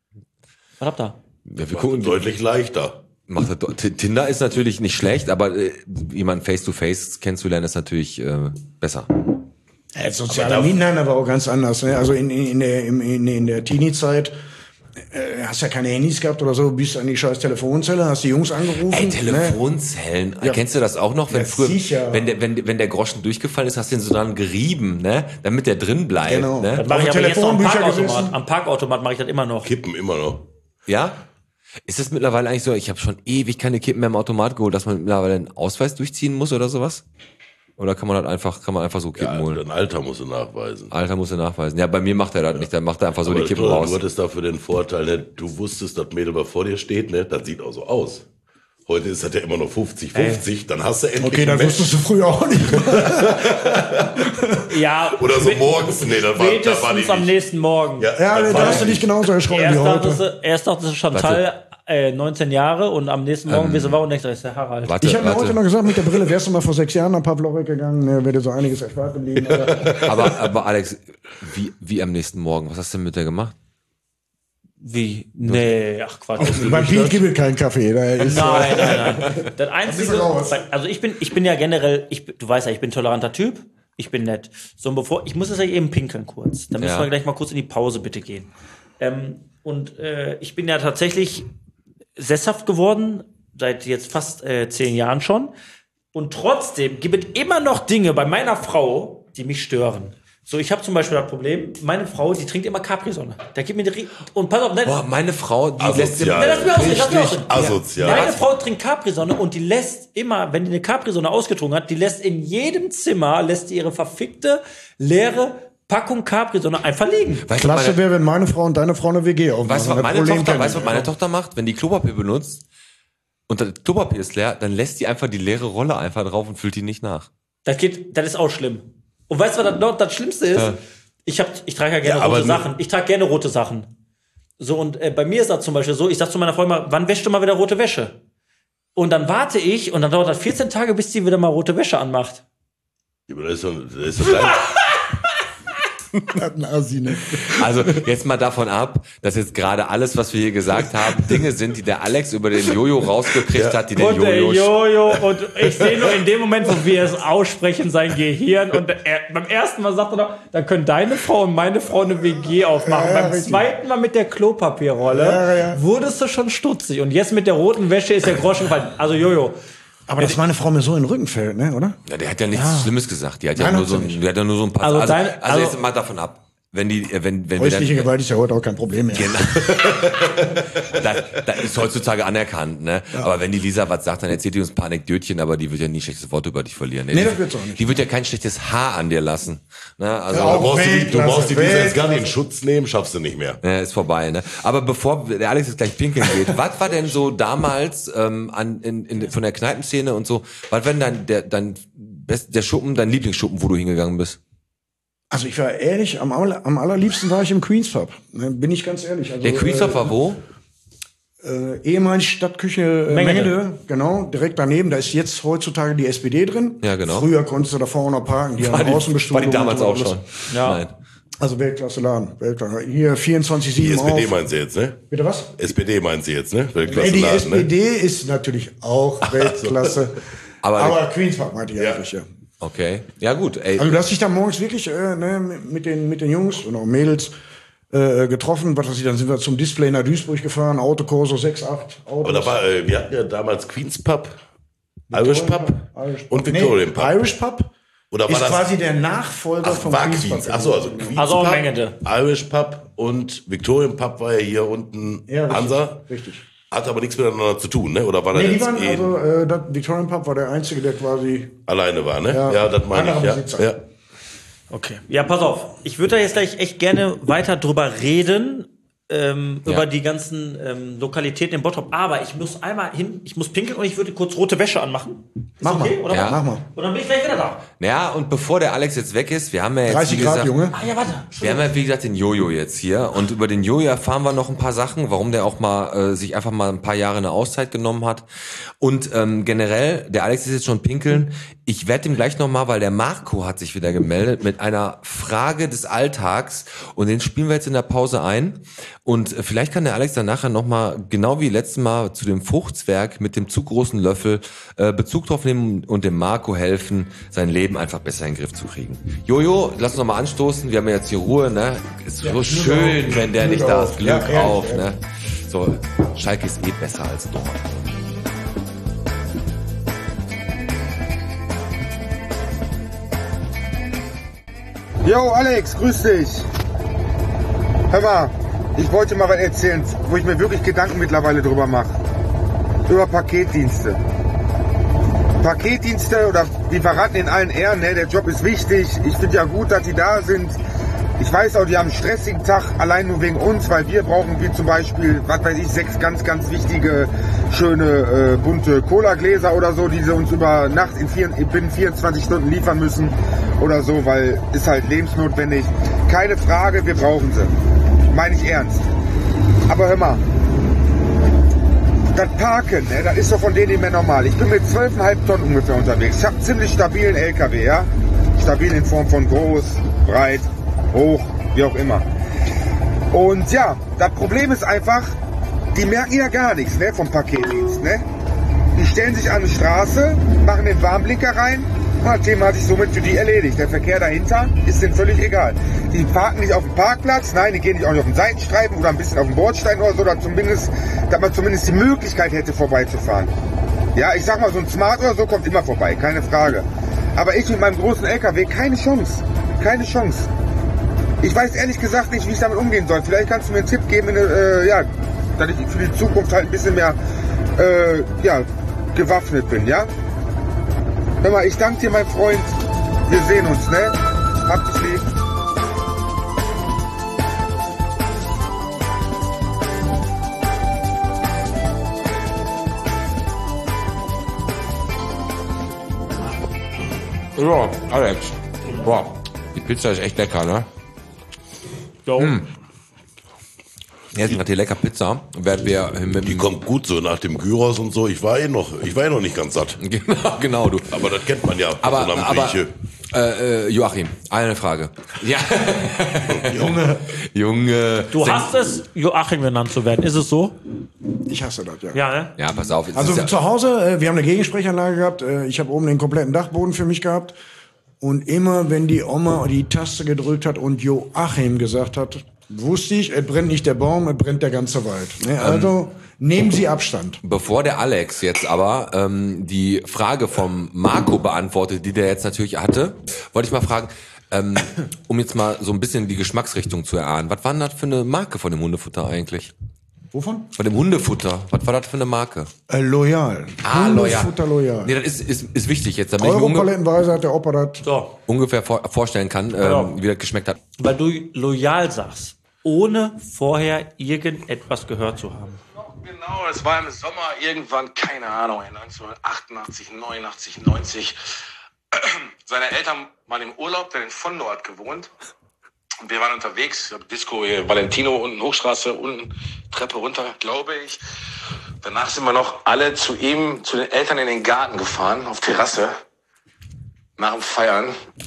Was habt ihr? Ja, wir gucken, Deutlich leichter. Macht das doch. T- Tinder ist natürlich nicht schlecht, aber äh, jemanden face-to-face kennenzulernen ist natürlich äh, besser. Ja, soziale Medien aber auch ganz anders. Ne? Also in, in, in der, in, in, in der Teenie-Zeit äh, hast ja keine Handys gehabt oder so, bist an die scheiß Telefonzelle, hast die Jungs angerufen. Ey, Ne? Telefonzellen. Ja. Kennst du das auch noch? Wenn Ja, früher, sicher. wenn der, wenn, wenn der Groschen durchgefallen ist, hast du ihn so dran gerieben, ne? Damit der drin bleibt. Genau. Ne? Das mache ich Auf aber jetzt noch am Telefonbücher Parkautomat. gesessen. Am Parkautomat mache ich das immer noch. Kippen immer noch. Ja? Ist das mittlerweile eigentlich so, ich habe schon ewig keine Kippen mehr im Automat geholt, dass man mittlerweile einen Ausweis durchziehen muss oder sowas? Oder kann man das einfach, kann man einfach so Kippen Ja, holen? dein Alter musst du nachweisen. Alter muss er nachweisen. Ja, bei mir macht er das nicht. Dann macht er einfach so Aber die Kippen du, raus. Du hattest dafür den Vorteil, ne? Du wusstest, das Mädel, was vor dir steht, ne? Das sieht auch so aus. Heute ist das ja immer noch fünfzig fünfzig, dann hast du endlich Okay, einen dann Match. wusstest du früher auch nicht. Ja, Oder so morgens, nee, das war, das war die spätestens am nicht. nächsten Morgen. Ja, das da war hast du die dich genauso erschrocken wie Erst dachte, heute. sie, erst dachte sie Chantal, äh, neunzehn Jahre und am nächsten Morgen, wie sie war und denkt, das ist der Harald. Warte, Ich habe mir warte. heute noch gesagt, mit der Brille wärst du mal vor sechs Jahren nach Pavlorek gegangen, ne, wäre dir so einiges erspart geblieben. Aber aber, aber Alex, wie, wie am nächsten Morgen? Was hast du denn mit der gemacht? Wie? Nee, ach Quatsch. beim Piet gibt es keinen Kaffee. Da ist, Nein, nein, nein. Das Einzige, bist du raus. also ich bin, ich bin ja generell, ich, du weißt ja, ich bin ein toleranter Typ, ich bin nett. So, und bevor, ich muss jetzt ja eben pinkeln kurz. Dann müssen Ja. wir gleich mal kurz in die Pause bitte gehen. Ähm, und äh, ich bin ja tatsächlich sesshaft geworden, seit jetzt fast äh, zehn Jahren schon. Und trotzdem gibt es immer noch Dinge bei meiner Frau, die mich stören. So, ich habe zum Beispiel das Problem, meine Frau, die trinkt immer Capri-Sonne. Da gibt mir die Rie- und pass auf, ne, Boah, meine Frau, die lässt Asozial. Nein, lass mich ausreden, lass mich Richtig ausreden. asozial. Meine Frau trinkt Capri-Sonne und die lässt immer, wenn die eine Capri-Sonne ausgetrunken hat, die lässt in jedem Zimmer, lässt die ihre verfickte, leere Packung Capri-Sonne einfach liegen. Weißt du, Klasse meine, wäre, wenn meine Frau und deine Frau eine W G aufmachen. weißt du, was Das meine Problem Tochter, kennen weißt du, was wir. meine Tochter macht? Wenn die Klopapier benutzt und das Klopapier ist leer, dann lässt die einfach die leere Rolle einfach drauf und füllt die nicht nach. Das geht, das ist auch schlimm. Und weißt du, was das, noch das Schlimmste ist? Ja. Ich hab, ich trage ja gerne Ja, aber rote ne- Sachen. Ich trage gerne rote Sachen. So, und äh, bei mir ist das zum Beispiel so, ich sag zu meiner Frau immer, wann wäschst du mal wieder rote Wäsche? Und dann warte ich und dann dauert das vierzehn Tage, bis sie wieder mal rote Wäsche anmacht. Ja, aber das ist so, das ist so dein, Das ist ein Assi, ne? Also jetzt mal davon ab, dass jetzt gerade alles, was wir hier gesagt haben, Dinge sind, die der Alex über den Jojo rausgekriegt hat, die den Und der Jojo... Jojo, und ich sehe nur in dem Moment, wo wir es aussprechen, sein Gehirn. Und er, beim ersten Mal sagt er noch, da können deine Frau und meine Frau eine W G aufmachen. Ja, ja, beim richtig. zweiten Mal mit der Klopapierrolle Ja, ja. wurdest du schon stutzig. Und jetzt mit der roten Wäsche ist der Groschen gefallen. Also Jojo, Aber dass meine Frau mir so in den Rücken fällt, ne, oder? Ja, der hat ja nichts Schlimmes gesagt. Die hat ja Nein, nur hat so, sie ein, nicht. die hat ja nur so ein paar... Also Also, dein- also, also- jetzt mal davon ab. Wenn die, äh, wenn, wenn wir Häusliche dann, Gewalt ist ja heute auch kein Problem mehr. Genau. das, das ist heutzutage anerkannt, ne? Aber wenn die Lisa was sagt, dann erzählt die uns ein paar Anekdötchen, aber die wird ja nie schlechtes Wort über dich verlieren. Ne? Nee, Die- das wird's auch nicht. Die wird ja kein schlechtes Haar an dir lassen. Ne? Also, Ja, du brauchst, die, du Weltklasse, brauchst die Lisa jetzt gar nicht in Weltklasse. Schutz nehmen, schaffst du nicht mehr. Ja, ist vorbei, ne? Aber bevor der Alex jetzt gleich pinkeln geht, was war denn so damals ähm, an, in, in, von der Kneipenszene und so, was war denn dein, der, dein best, der Schuppen, dein Lieblingsschuppen, wo du hingegangen bist? Also ich war ehrlich, am, aller, am allerliebsten war ich im Queens Pub. Ne, bin ich ganz ehrlich. Also, Der Queens Pub war wo? Äh, ehemalige Stadtküche äh, Mengede. Mengede, genau, direkt daneben. Da ist jetzt heutzutage die S P D drin. Ja, genau. Früher konntest du da vorne noch parken. Die War haben die, Außenbestuhlung. war die damals und auch alles. schon? Ja. Nein. Also Weltklasse Laden. Weltklasse. Hier vierundzwanzig Die sieben S P D auf. meint sie jetzt, ne? Bitte was? S P D meint sie jetzt, ne? Nee, Weltklasse die Laden, S P D ist natürlich auch Weltklasse. Aber- Aber, Queens Pub meinte ich Ja. eigentlich, ja. Okay. Ja, gut, ey. Also, dass ich da morgens wirklich äh, ne, mit, den, mit den Jungs und auch Mädels äh, getroffen, was weiß ich, dann sind wir zum Display nach Duisburg gefahren, Autokorso sechs, acht Autos. Aber da war, äh, wir hatten ja damals Queens Pub, Irish Pub Irish und Nee, Victorian Pub. Irish Pub Oder war ist das- quasi der Nachfolger Ach, vom war Queens Queens. Pub. Achso, also Queens Also auch Pub, Mengede. Irish Pub und Victorian Pub war ja hier unten Ja, richtig, Hansa. richtig. Hatte aber nichts miteinander zu tun, ne? Oder war das Nee, die jetzt waren, eh also äh, das Victorian Pub war der einzige, der quasi alleine war, ne? Ja, Ja, das meine ich, anderer ja. Besitzer. ja. Okay. Ja, pass auf. Ich würde da jetzt gleich echt gerne weiter drüber reden, ähm, Ja. über die ganzen ähm, Lokalitäten in Bottrop. Aber ich muss einmal hin, ich muss pinkeln und ich würde kurz rote Wäsche anmachen. Ist Mach okay, mal. oder? Ja. Mach mal. Und dann bin ich gleich wieder da. Ja, und bevor der Alex jetzt weg ist, wir haben ja jetzt, dreißig wie Grad, gesagt, Junge. Ah ja, warte. wir haben ja, wie gesagt, den Jojo jetzt hier. Und über den Jojo erfahren wir noch ein paar Sachen, warum der auch mal äh, sich einfach mal ein paar Jahre eine Auszeit genommen hat. Und ähm, generell, der Alex ist jetzt schon pinkeln. Ich werde ihm gleich nochmal, weil der Marco hat sich wieder gemeldet mit einer Frage des Alltags. Und den spielen wir jetzt in der Pause ein. Und äh, vielleicht kann der Alex dann nachher nochmal, genau wie letztes Mal, zu dem Fruchtzwerg mit dem zu großen Löffel äh, Bezug drauf nehmen und dem Marco helfen, sein Leben einfach besser in den Griff zu kriegen. Jojo, lass uns nochmal anstoßen. Wir haben ja jetzt hier Ruhe, ne? Ist so Glück schön, auf. wenn der Glück nicht da auf. ist. Glück Ja, ehrlich, auf, ehrlich. ne? So, Schalke ist eh besser als Dortmund. Yo, Alex, grüß dich. Hör mal, ich wollte mal was erzählen, wo ich mir wirklich Gedanken mittlerweile drüber mache. Über Paketdienste. Paketdienste oder Lieferanten in allen Ehren, ne, der Job ist wichtig. Ich finde ja gut, dass die da sind. Ich weiß auch, die haben einen stressigen Tag, allein nur wegen uns, weil wir brauchen, wie zum Beispiel, was weiß ich, sechs ganz, ganz wichtige, schöne, äh, bunte Cola-Gläser oder so, die sie uns über Nacht in vier, binnen vierundzwanzig Stunden liefern müssen oder so, weil ist halt lebensnotwendig. Keine Frage, wir brauchen sie. Meine ich ernst. Aber hör mal, das Parken, ne, das ist doch von denen nicht mehr normal. Ich bin mit zwölf Komma fünf Tonnen ungefähr unterwegs. Ich habe einen ziemlich stabilen L K W, ja? Stabil in Form von groß, breit, hoch, wie auch immer. Und ja, das Problem ist einfach, die merken ja gar nichts, ne, vom Paketdienst, ne? Die stellen sich an die Straße, machen den Warnblinker rein, das Thema hat sich somit für die erledigt. Der Verkehr dahinter ist denen völlig egal. Die parken nicht auf dem Parkplatz, nein, die gehen nicht auch nicht auf den Seitenstreifen oder ein bisschen auf den Bordstein oder so, oder zumindest, dass man zumindest die Möglichkeit hätte, vorbeizufahren. Ja, ich sag mal, so ein Smart oder so kommt immer vorbei, keine Frage. Aber ich mit meinem großen L K W, keine Chance, keine Chance. Ich weiß ehrlich gesagt nicht, wie ich damit umgehen soll. Vielleicht kannst du mir einen Tipp geben, in, äh, ja, dass ich für die Zukunft halt ein bisschen mehr äh, ja, gewaffnet bin, ja? Hör mal, ich danke dir, mein Freund. Wir sehen uns, ne? Habt es lieb. Ja, Alex. Boah, die Pizza ist echt lecker, ne? Jo. Mm. Ja, sie hat hier lecker Pizza. Werden wir mit Die kommt gut so nach dem Gyros und so. Ich war eh noch, ich war eh noch nicht ganz satt. Genau, genau, du. Aber das kennt man ja. Aber, so einem aber Grieche. äh, äh, Joachim, eine Frage. Ja. Junge. Junge. Du hast es, Joachim genannt zu werden. Ist es so? Ich hasse das, ja. Ja, ne? Ja, pass auf. es Also ist ja, zu Hause, äh, wir haben eine Gegensprechanlage gehabt. Äh, ich habe oben den kompletten Dachboden für mich gehabt. Und immer, wenn die Oma die Taste gedrückt hat und Joachim gesagt hat, wusste ich, es brennt nicht der Baum, es brennt der ganze Wald. Ne? Also nehmen Sie Abstand. Bevor der Alex jetzt aber ähm, die Frage vom Marco beantwortet, die der jetzt natürlich hatte, wollte ich mal fragen, ähm, um jetzt mal so ein bisschen die Geschmacksrichtung zu erahnen. Was war denn das für eine Marke von dem Hundefutter eigentlich? Wovon? Von dem Hundefutter. Was war das für eine Marke? Äh, loyal. Ah, loyal. Hundefutter loyal. Nee, das ist, ist, ist wichtig jetzt, damit ich mir unge Europalettenweise hat der Opa das. So, ungefähr vor vorstellen kann, ähm, Genau. wie das geschmeckt hat. weil du loyal sagst, ohne vorher irgendetwas gehört zu haben. Genau, es war im Sommer irgendwann, keine Ahnung, neunzehnhundertachtundachtzig, neunundachtzig, neunzig. Seine Eltern waren im Urlaub, der in Fondo hat gewohnt. Und wir waren unterwegs, Disco hier, Valentino, unten Hochstraße, unten Treppe runter, glaube ich. Danach sind wir noch alle zu ihm, zu den Eltern in den Garten gefahren, auf Terrasse, nach dem Feiern.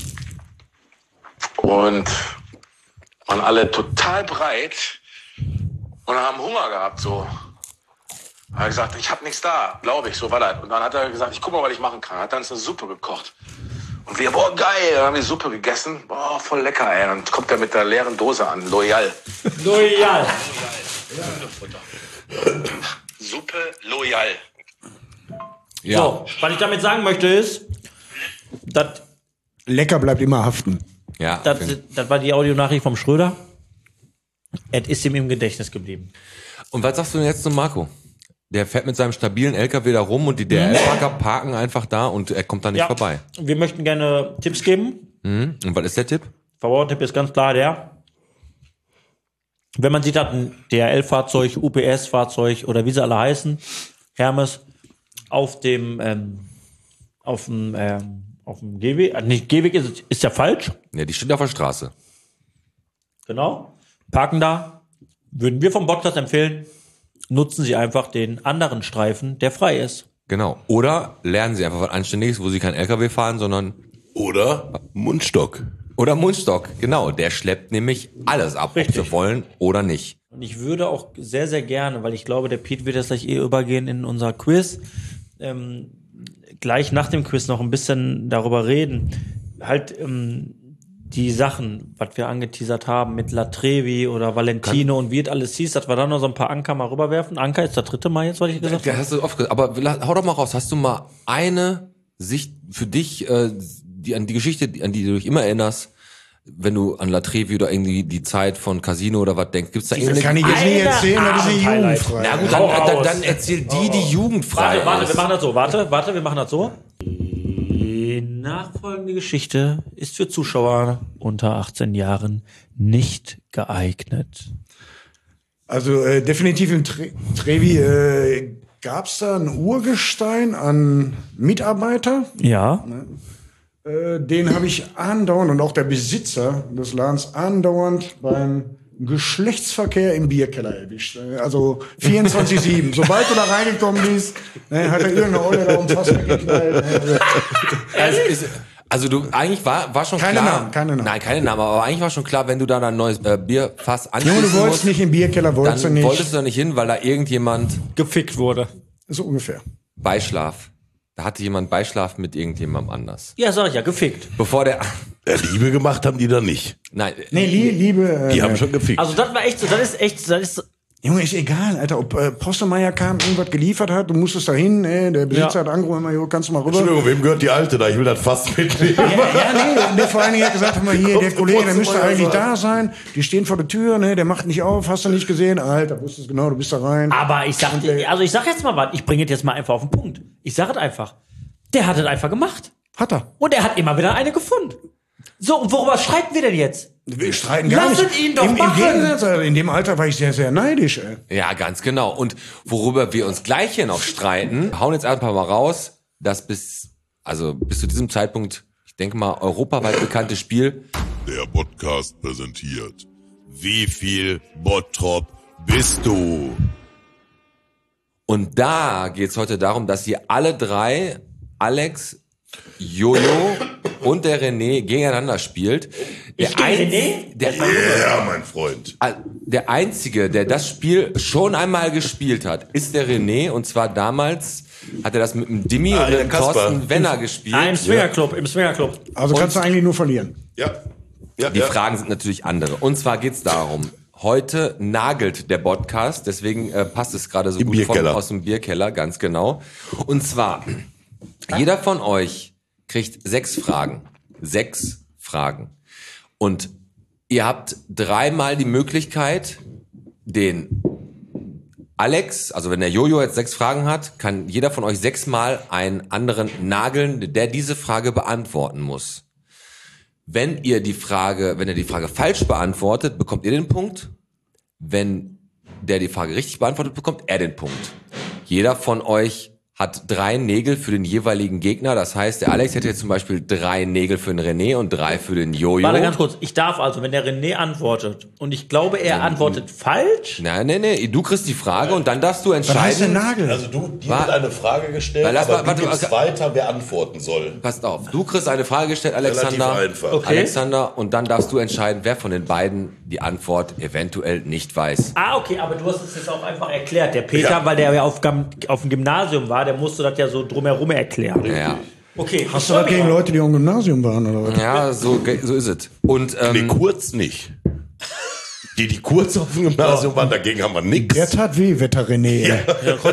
Und waren alle total breit und haben Hunger gehabt, so. Er hat gesagt, ich habe nichts da, glaube ich, so war das. Und dann hat er gesagt, ich guck mal, was ich machen kann. Hat dann eine Suppe gekocht. Und wir, boah, geil, dann haben wir die Suppe gegessen. Boah, voll lecker, ey. Dann kommt er mit der leeren Dose an, loyal. Loyal. Suppe loyal. Ja. So, was ich damit sagen möchte ist, dass Lecker bleibt immer haften. Ja. das, finde- das war die Audionachricht vom Schröder. Es ist ihm im Gedächtnis geblieben. Und was sagst du denn jetzt zum Marco? Der fährt mit seinem stabilen L K W da rum und die D H L-Packer parken einfach da und er kommt da nicht Ja, vorbei. wir möchten gerne Tipps geben. Mhm. Und was ist der Tipp? Verbrauchertipp ist ganz klar der, wenn man sieht, hat ein D H L-Fahrzeug, U P S-Fahrzeug oder wie sie alle heißen, Hermes, auf dem, ähm, auf dem, ähm, auf dem Gehweg, äh, nicht Gehweg ist, ist ja falsch, Ja, die steht auf der Straße. genau, parken da, würden wir vom Podcast empfehlen, nutzen Sie einfach den anderen Streifen, der frei ist. Genau. Oder lernen sie einfach was Anständiges, wo sie kein L K W fahren, sondern Oder Mundstock. oder Mundstock. Genau, der schleppt nämlich alles ab, Richtig. ob sie wollen oder nicht. Und ich würde auch sehr, sehr gerne, weil ich glaube, der Pete wird jetzt gleich eh übergehen in unser Quiz, ähm, gleich nach dem Quiz noch ein bisschen darüber reden. Halt ähm, die Sachen, was wir angeteasert haben mit La Trevi oder Valentino und wie es alles hieß, dass wir da noch so ein paar Anker mal rüberwerfen. Anker ist der dritte Mal jetzt, was ich gesagt Ja, habe. hast du oft gesagt. Aber la- hau doch mal raus. Hast du mal eine Sicht für dich, äh, die an die Geschichte, die- an die du dich immer erinnerst, wenn du an La Trevi oder irgendwie die Zeit von Casino oder was denkst? Gibt's da Das irgendeine? kann ich jetzt nicht Eine erzählen, das ist nicht Abend-Highlight. jugendfrei. Na gut, Hau dann, dann, raus. dann erzähl die, die jugendfrei Warte, warte, ist. wir machen das so. Warte, warte, wir machen das so. Die nachfolgende Geschichte ist für Zuschauer unter achtzehn Jahren nicht geeignet. Also äh, definitiv im Tre Trevi äh, gab es da ein Urgestein an Mitarbeiter. Ja. Äh, den habe ich andauernd und auch der Besitzer des Ladens andauernd beim Geschlechtsverkehr im Bierkeller erwischt. Also vierundzwanzig sieben. Sobald du da reingekommen bist, ne, hat er irgendeine Olle da umfassend geknallt. Also, ist, also du, eigentlich war, war schon Keine klar. Namen, keine Namen. Nein, keine Namen, aber eigentlich war schon klar, wenn du da ein neues äh, Bierfass anschließen Junge, du wolltest musst, nicht im Bierkeller, wolltest du dann nicht. wolltest du da nicht hin, weil da irgendjemand Gefickt wurde. So ungefähr. Beischlaf. Da hatte jemand Beischlaf mit irgendjemandem anders. Ja, sag ich ja, gefickt. Bevor der, Ja, Liebe gemacht haben die dann nicht. nein, Nee, lie Liebe. Äh, Die haben schon gefickt. Also das war echt so, das ist echt, das ist, Junge, ist egal, Alter, ob äh, Postelmeier kam, irgendwas geliefert hat, du musstest da hin, äh, der Besitzer Ja. hat angerufen, immer, jo, kannst du mal rüber. Entschuldigung, wem gehört die Alte da? Ich will das fast mitnehmen. Ja, ja, nee, der vor allen Dingen hat gesagt, hör mal hier, der Auf, Kollege, der Postelmeier müsste eigentlich sein. da sein, die stehen vor der Tür, ne, der macht nicht auf, hast du nicht gesehen, Alter, wusstest genau, du bist da rein. aber ich sag dir, also ich sag jetzt mal was, ich bringe es jetzt mal einfach auf den Punkt. Ich sag es einfach. Der hat es einfach gemacht. Hat er. Und er hat immer wieder eine gefunden. So, und worüber streiten wir denn jetzt? Wir streiten gar Lasset nicht. ihn doch Im, im machen. Gegensatz, also in dem Alter war ich sehr, sehr neidisch, ey. ja, ganz genau. Und worüber wir uns gleich hier noch streiten, hauen jetzt einfach mal raus, dass bis, also bis zu diesem Zeitpunkt, ich denke mal, europaweit bekanntes Spiel, Der Podcast präsentiert. Wie viel Bottrop bist du? und da geht's heute darum, dass ihr alle drei, Alex, Jojo und der René, gegeneinander spielt. Der, Ich gegen ein- René? der, Ja, mein Freund. der Einzige, der das Spiel schon einmal gespielt hat, ist der René. Und zwar damals hat er das mit dem Dimi Ah, und der dem Kasper. Thorsten Wenner gespielt. Ah, im Swingerclub, im Swingerclub. Also kannst du eigentlich nur verlieren. Ja. ja Die ja. Fragen sind natürlich andere. Und zwar geht's darum, heute nagelt der Podcast, deswegen äh, passt es gerade so Im gut von, Bierkeller. aus dem Bierkeller, ganz genau. Und zwar, jeder von euch kriegt sechs Fragen. Sechs Fragen. Und ihr habt dreimal die Möglichkeit, den Alex, also wenn der Jojo jetzt sechs Fragen hat, kann jeder von euch sechsmal einen anderen nageln, der diese Frage beantworten muss. Wenn ihr die Frage, wenn ihr die Frage falsch beantwortet, bekommt ihr den Punkt. Wenn der die Frage richtig beantwortet, bekommt er den Punkt. Jeder von euch hat drei Nägel für den jeweiligen Gegner. Das heißt, der Alex hätte jetzt zum Beispiel drei Nägel für den René und drei für den Jojo. Warte ganz kurz, ich darf also, wenn der René antwortet und ich glaube, er antwortet falsch, Nein, nein, nein. Du kriegst die Frage und dann darfst du Was heißt der entscheiden. Nagel? Also du, dir Wa- wird eine Frage gestellt, Weil lass aber mal- warte, du gibst okay. weiter, wer antworten soll. Passt auf. Du kriegst eine Frage gestellt, Alexander. Relativ einfach. Okay. Alexander. Und dann darfst du entscheiden, wer von den beiden die Antwort eventuell nicht weiß. ah, okay, aber du hast es jetzt auch einfach erklärt. Der Peter, Ja. weil der ja auf, Gam- auf dem Gymnasium war, der musste das ja so drumherum erklären. Ja. Okay, Hast du das gegen Leute, die am Gymnasium waren, oder was? Ja, so, ge- so ist es. Und, Nee, ähm, kurz nicht. Die, die kurz auf dem Gymnasium waren, dagegen haben wir nix. Der tat weh, Wetter René. ey.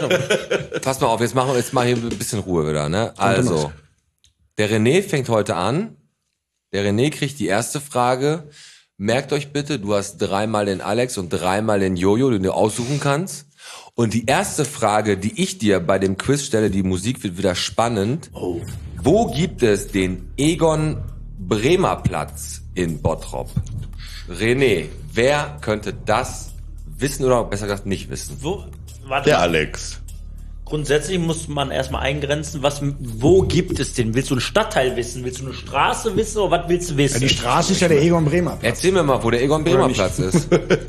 pass mal auf, jetzt machen wir jetzt mal hier ein bisschen Ruhe wieder, ne? Also, der René fängt heute an. Der René kriegt die erste Frage. Merkt euch bitte, du hast dreimal den Alex und dreimal den Jojo, den du aussuchen kannst. Und die erste Frage, die ich dir bei dem Quiz stelle, die Musik wird wieder spannend. Wo gibt es den Egon Bremer Platz in Bottrop? René, wer könnte das wissen oder besser gesagt nicht wissen? Wo, warte, Der Alex. grundsätzlich muss man erstmal eingrenzen, was, wo gibt es den? Willst du einen Stadtteil wissen? Willst du eine Straße wissen oder was willst du wissen? Ja, die Straße ist ja der Egon Bremer. Erzähl mir mal, wo der Egon Bremer nicht? Platz ist.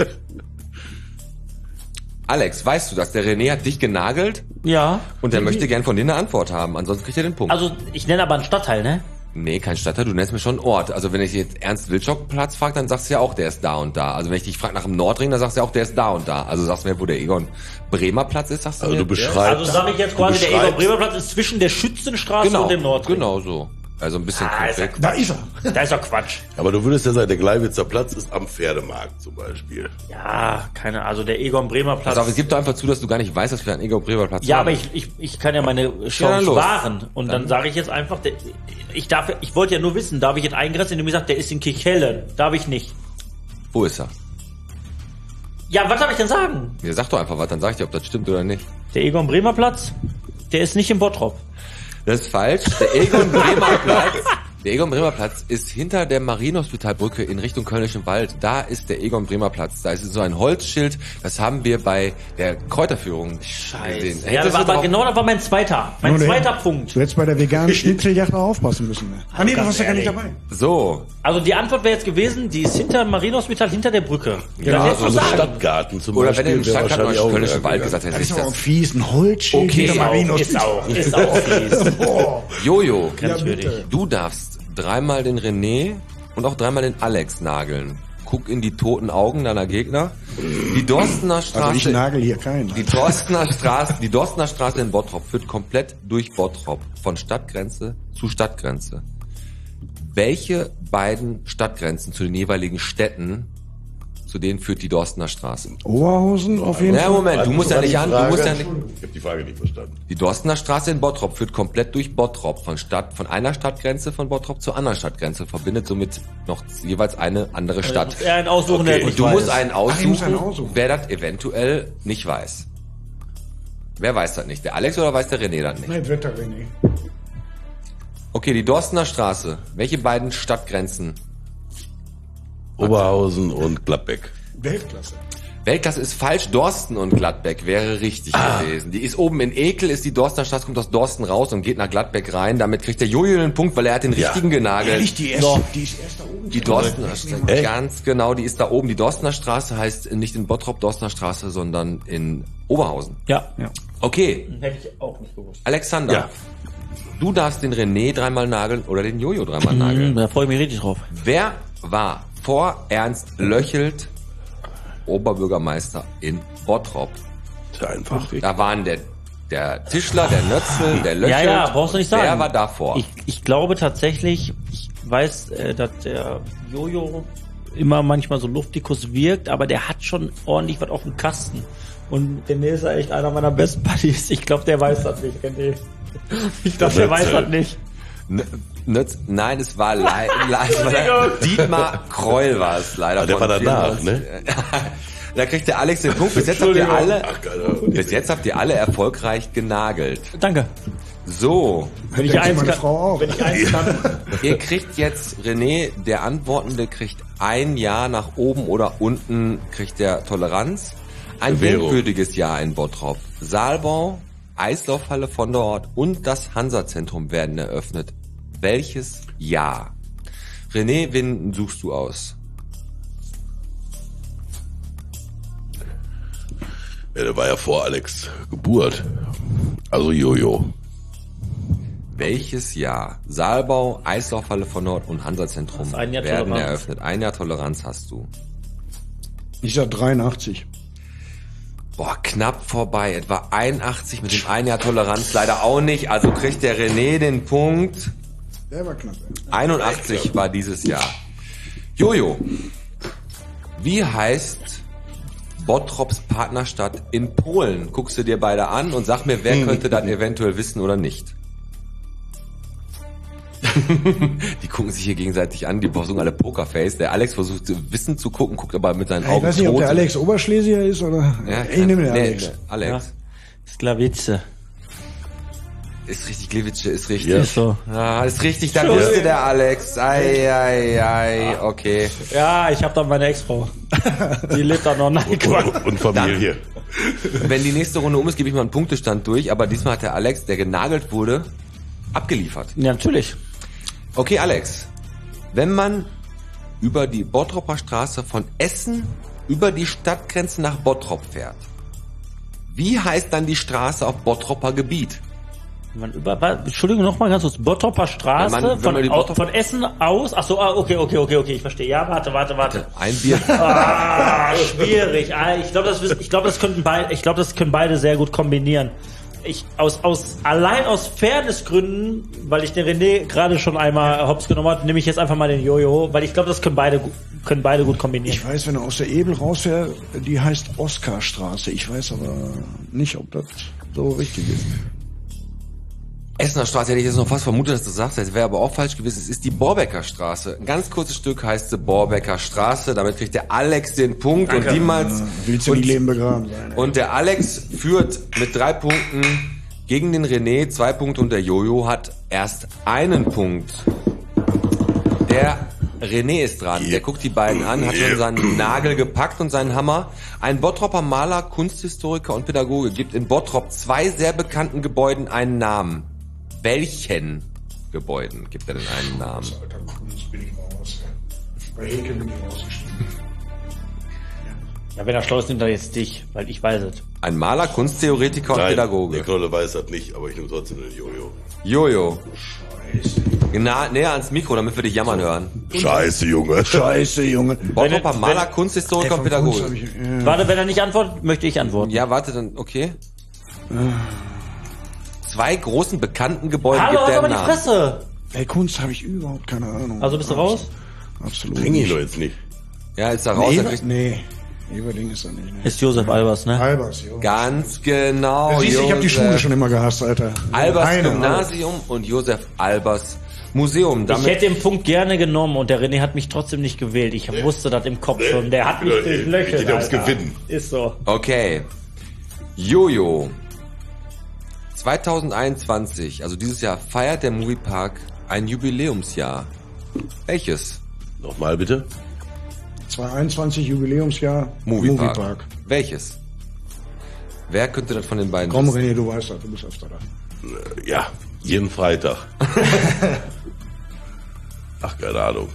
Alex, weißt du das? Der René hat dich genagelt Ja. und der möchte gern von dir eine Antwort haben. Ansonsten kriegt er den Punkt. Also, ich nenne aber einen Stadtteil, ne? nee, kein Stadtteil, du nennst mir schon einen Ort. Also wenn ich jetzt Ernst Wilczok Platz frage, dann sagst du ja auch, der ist da und da. Also wenn ich dich frage nach dem Nordring, dann sagst du ja auch, der ist da und da. Also sagst du mir, wo der Egon Bremer Platz ist, sagst du Also mir. du beschreibst. Also sage ich jetzt du quasi, der Egon beschreibst- Bremer Platz ist zwischen der Schützenstraße genau, und dem Nordring. genau so. Also ein bisschen Ah, ist ja konkret. Da ist er. Da ist doch Quatsch. Aber du würdest ja sagen, der Gleiwitzer Platz ist am Pferdemarkt zum Beispiel. Ja, keine, also der Egon Bremer Platz. Pass auf, es gibt doch einfach zu, dass du gar nicht weißt, dass wir einen Egon Bremer Platz Ja, haben. aber ich, ich, ich kann ja meine Ja, Chance dann los. wahren. Und dann, Dann- sage ich jetzt einfach, der, ich darf, ich wollte ja nur wissen, darf ich jetzt eingrenzen, indem ich sage, der ist in Kirchhellen. Darf ich nicht. Wo ist er? Ja, was darf ich denn sagen? Ja, sag doch einfach was, dann sag ich dir, ob das stimmt oder nicht. Der Egon Bremer Platz, der ist nicht in Bottrop. Das ist falsch. Der Egon Bremer Platz, der Egon Bremer Platz ist hinter der Marienhospitalbrücke in Richtung Kölnischen Wald. Da ist der Egon Bremer Platz. Da ist so ein Holzschild. Das haben wir bei der Kräuterführung Scheiße. gesehen. Ja, das war aber genau, das war mein zweiter, mein Nur zweiter der- Punkt. Du hättest bei der veganen Schnitzeljagd noch aufpassen müssen. Ne? Ah nee, du warst ja gar nicht dabei. So. Also die Antwort wäre jetzt gewesen, die ist hinter dem Marienhospital, hinter der Brücke. Ja, Das hättest du Also sagen. Stadtgarten zum Oder Beispiel. wenn er im wäre Stadtgarten wahrscheinlich oder auch Kölnischen eher Wald gegangen. gesagt hätte, Das ist hätte aber ich ein fies, ein Holzschild Okay, hinter ist auch- Marienhospital. Ist auch, ist auch fies. Boah. das. Jojo, Grenzwürdig. du darfst dreimal den René und auch dreimal den Alex nageln. Guck in die toten Augen deiner Gegner. Die Dorstener Straße. Also ich nagel hier keinen. Die Dorstener Straße, die Dorstener Straße in Bottrop führt komplett durch Bottrop, von Stadtgrenze zu Stadtgrenze. Welche beiden Stadtgrenzen zu den jeweiligen Städten, zu denen führt die Dorstener Straße? Oberhausen auf jeden Na, Fall. Moment, du musst ja nicht an, du musst ja nicht. Ich habe die Frage nicht verstanden. Die Dorstener Straße in Bottrop führt komplett durch Bottrop, von Stadt, von einer Stadtgrenze von Bottrop zur anderen Stadtgrenze, verbindet somit noch jeweils eine andere Stadt. Er einen aussuchen, der Und nicht du weiß. musst einen ich muss aussuchen, einen aussuchen. wer das eventuell nicht weiß. Wer weiß das nicht? Der Alex oder weiß der René das nicht? Nee, Wetter, René. Okay, die Dorstener Straße. Welche beiden Stadtgrenzen? Oberhausen und Gladbeck. Weltklasse. Weltklasse ist falsch. Dorsten und Gladbeck wäre richtig Ah. gewesen. Die ist oben in Ekel, ist die Dorstener Straße, kommt aus Dorsten raus und geht nach Gladbeck rein. Damit kriegt der Jojo einen Punkt, weil er hat den richtigen genagelt. Nicht die erste, die ist erst da oben. Die Dorstener Straße, ganz genau, die ist da oben. Die Dorstener Straße heißt nicht in Bottrop Dorstener Straße, sondern in Oberhausen. Ja. Ja. Okay, Hätte ich auch nicht gewusst. Alexander. Ja. Du darfst den René dreimal nageln oder den Jojo dreimal nageln. Da freue ich mich richtig drauf. Wer war vor Ernst Löchelt Oberbürgermeister in Bottrop? Sehr einfach. Da waren der, der Tischler, der Nötzel, der Löchelt. Ja, ja, brauchst du nicht sagen. Wer war davor? Ich, ich glaube tatsächlich, ich weiß, äh, dass der Jojo immer manchmal so luftikus wirkt, aber der hat schon ordentlich was auf dem Kasten. Und René ist ja echt einer meiner besten Buddies. Ich glaube, der weiß das nicht, René. Ich glaube, der weiß das nicht. N Nötz, nein, es war, lei le es war leider Dietmar Kreul war es leider. Ah, der von war danach, vierundneunzig. Da kriegt der Alex den Punkt. Bis jetzt habt ihr alle, Ach, Alter. bis jetzt habt ihr alle erfolgreich genagelt. Danke. So, Wenn ich Denkt eins meine kann, Frau auch. wenn ich eins kann. ihr kriegt jetzt, René, der Antwortende kriegt ein Jahr nach oben oder unten, kriegt der Toleranz. Ein Bewährung. denkwürdiges Jahr in Bottrop. Saalbau, Eislaufhalle von dort und das Hansa-Zentrum werden eröffnet. Welches Jahr? René, wen suchst du aus? Ja, der war ja vor Alex Geburt. Also Jojo. Welches Jahr? Saalbau, Eislaufhalle von Nord und Hansa-Zentrum Das ist ein Jahr werden Toleranz. eröffnet. Ein Jahr Toleranz hast du. Ich sag dreiundachtzig. Boah, knapp vorbei. Etwa einundachtzig mit dem ein Jahr Toleranz leider auch nicht. Also kriegt der René den Punkt. Der war knapp. einundachtzig war dieses Jahr. Jojo, wie heißt Bottrops Partnerstadt in Polen? Guckst du dir beide an und sag mir, wer könnte das eventuell wissen oder nicht? Die gucken sich hier gegenseitig an, die versuchen alle Pokerface. Der Alex versucht Wissen zu gucken, guckt aber mit seinen Ich Augen weiß nicht, ob der tot. Alex Oberschlesier ist oder. Ja, ich nehme den nee, Alex. nee, Alex. Sklavice. Ist richtig, Glewitsche ist richtig. Ja. Ist so. Ah, ist richtig, dann wusste der Alex. Ei, ei, ei, okay. Ja, ich habe da meine Ex-Frau. Die lebt da noch. Nein, Quatsch. Und, und Familie. Wenn die nächste Runde um ist, gebe ich mal einen Punktestand durch, aber diesmal hat der Alex, der genagelt wurde, abgeliefert. Ja, natürlich. Okay, Alex. Wenn man über die Bottropper Straße von Essen über die Stadtgrenze nach Bottrop fährt, wie heißt dann die Straße auf Bottropper Gebiet? Man über, wa- Entschuldigung, nochmal ganz kurz. Bottropper Straße, Ja, man- wenn von, man die au, Bottrop- von Essen aus. Ach so, ah, okay, okay, okay, okay, ich verstehe. Ja, warte, warte, warte. Ein Bier. Ah, schwierig. Ah, ich glaube, das, wissen- ich glaube, das könnten beide, ich glaube, das können beide sehr gut kombinieren. Ich, aus, aus, allein aus Fairnessgründen, weil ich den René gerade schon einmal hops genommen habe, nehme ich jetzt einfach mal den Jojo, weil ich glaube, das können beide, gu- können beide gut kombinieren. Ich weiß, wenn er aus der Ebel rausfährt, die heißt Oskarstraße. Ich weiß aber nicht, ob das so richtig ist. Essener Straße hätte ich jetzt noch fast vermutet, dass du sagst, das wäre aber auch falsch gewesen. Es ist die Borbecker Straße. Ein ganz kurzes Stück heißt sie Borbecker Straße. Damit kriegt der Alex den Punkt und niemals. Willst du und, nicht Leben begraben sein? ey? und der Alex führt mit drei Punkten Gegen den René zwei Punkte und der Jojo hat erst einen Punkt. Der René ist dran. Der guckt die beiden an, hat schon seinen Nagel gepackt und seinen Hammer. Ein Bottropper Maler, Kunsthistoriker und Pädagoge gibt in Bottrop zwei sehr bekannten Gebäuden einen Namen. Welchen Gebäuden gibt er denn einen Namen? Alter, Kunst bin ich raus. Bei Heke bin ich rausgestiegen. Ja, wenn er schlau ist, nimmt er jetzt dich, weil ich weiß es. Ein Maler, Kunsttheoretiker und Nein, Pädagoge. der Knolle weiß das nicht, aber ich nehme trotzdem den Jojo. Jojo. Na, näher ans Mikro, damit wir dich jammern hören. Scheiße, Junge. Scheiße, Junge. Bottropper Maler, Kunsthistoriker und Pädagoge. Ich, äh, Warte, wenn er nicht antwortet, möchte ich antworten. Ja, warte, dann, okay. Zwei großen bekannten Gebäuden Hallo, gibt halt er aber einen die Namen. Fresse! Ey, Kunst habe ich überhaupt keine Ahnung. Also bist du raus? Absolut Bring ihn nicht. doch jetzt nicht. Ja, ist da raus. Nee, er Eber, kriegt nee, Eberding ist er nicht. Ne? Ist Josef Albers, ne? Albers, jo. ganz genau. Siehst du, ich habe die Josef Schule schon immer gehasst, Alter. Albers Keine, Gymnasium und Josef Albers Museum. Ich Damit hätte den Punkt gerne genommen und der René hat mich trotzdem nicht gewählt. Ich wusste das im Kopf schon. Der hat mich Nee, durchlöchert. geht ums Alter. Gewinnen. Ist so. okay. Jojo. zwanzig einundzwanzig, also dieses Jahr, feiert der Moviepark ein Jubiläumsjahr. Welches? Nochmal bitte. zweitausendeinundzwanzig Jubiläumsjahr Moviepark. Moviepark. Welches? Wer könnte das von den beiden Komm, wissen? René, du weißt das, du bist öfter da. Ja, jeden Freitag. Ach, keine Ahnung.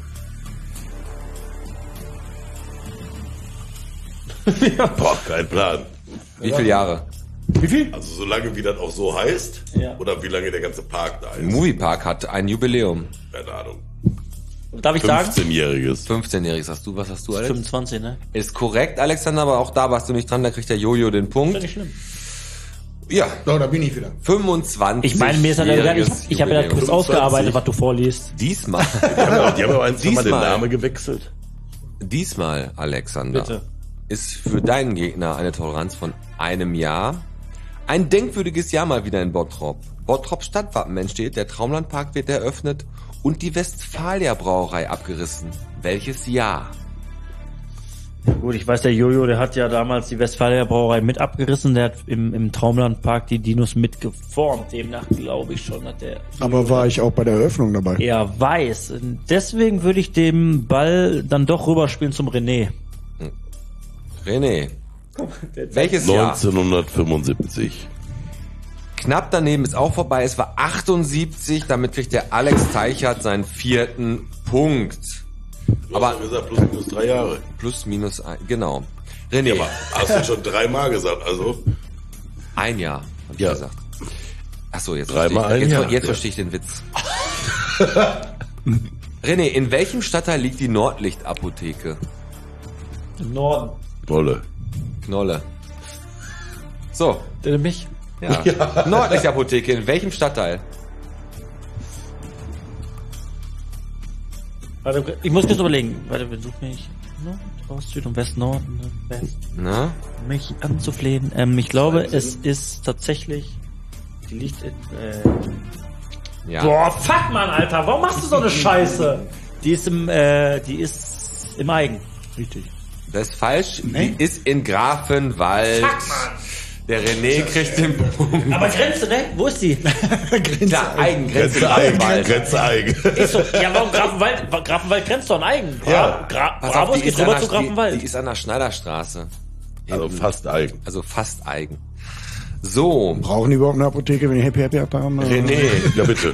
Boah, kein Plan. Wie viele Jahre? Wie viel? Also solange wie das auch so heißt, Ja. oder wie lange der ganze Park da ist. Moviepark hat ein Jubiläum. Keine Ahnung. Darf ich sagen? fünfzehnjähriges. fünfzehnjähriges hast du. Was hast du, Alex? fünfundzwanzig, ne? Ist korrekt, Alexander, aber auch da warst du nicht dran, da kriegt der Jojo den Punkt. Ist nicht schlimm. Ja, So, da bin ich wieder. fünfundzwanzig. Ich meine, mir ist das ja gar nicht. Ich habe ja das Quiz Jubiläum. ausgearbeitet, was du vorliest. Diesmal, Die haben aber, die haben aber ein, mal den Diesmal. Namen gewechselt. diesmal, Alexander, Bitte. ist für deinen Gegner eine Toleranz von einem Jahr. Ein denkwürdiges Jahr mal wieder in Bottrop. Bottrop Stadtwappen entsteht, der Traumlandpark wird eröffnet und die Westfalia Brauerei abgerissen. Welches Jahr? Gut, ich weiß, der Jojo, der hat ja damals die Westfalia Brauerei mit abgerissen. Der hat im, im Traumlandpark die Dinos mitgeformt. Demnach glaube ich schon, hat der Aber war ich auch bei der Eröffnung dabei? eher weiß. Deswegen würde ich den Ball dann doch rüberspielen zum René. René. Welches Jahr? neunzehnhundertfünfundsiebzig. Knapp daneben ist auch vorbei. Es war achtundsiebzig. Damit kriegt der Alex Teichert seinen vierten Punkt. Aber Aber gesagt, plus minus drei Jahre. plus minus ein. Genau. René, Aber hast du schon dreimal gesagt, also. ein Jahr, hab ich Ja. gesagt. Ach so, jetzt Dreimal verstehe ich, ein jetzt, Jahr. jetzt Ja. verstehe ich den Witz. René, in welchem Stadtteil liegt die Nordlichtapotheke? Im Norden. Wolle. Knolle. So, Der mich. ja. Nordlichtapotheke, in welchem Stadtteil? Warte, ich muss kurz überlegen. Warte, besuch mich. Nord, Ost, Süd und West, Nord, West. Na? Mich anzuflehen. Ähm, ich glaube, es ist tatsächlich. Die liegt in. Äh, Ja. Boah, fuck, Mann, Alter. Warum machst du so eine Scheiße? Die ist im, äh, die ist im Eigen. Richtig. Das ist falsch. Die ist in Grafenwald. Der René kriegt den Punkt. Aber Grenze, ne? Wo ist die? Klar, Eigengrenze Grenze eigen. Grafenwald. Grenze eigen. Ist so, ja, warum Grafenwald? Grafenwald grenzt doch an Eigen. Bra Ja. Gra Pass Bravos die geht ist rüber an zu der- die, Grafenwald. die ist an der Schneiderstraße. Also fast eigen. Also fast eigen. So, Brauchen die überhaupt eine Apotheke, wenn die Happy Happy haben? René. Ja, bitte.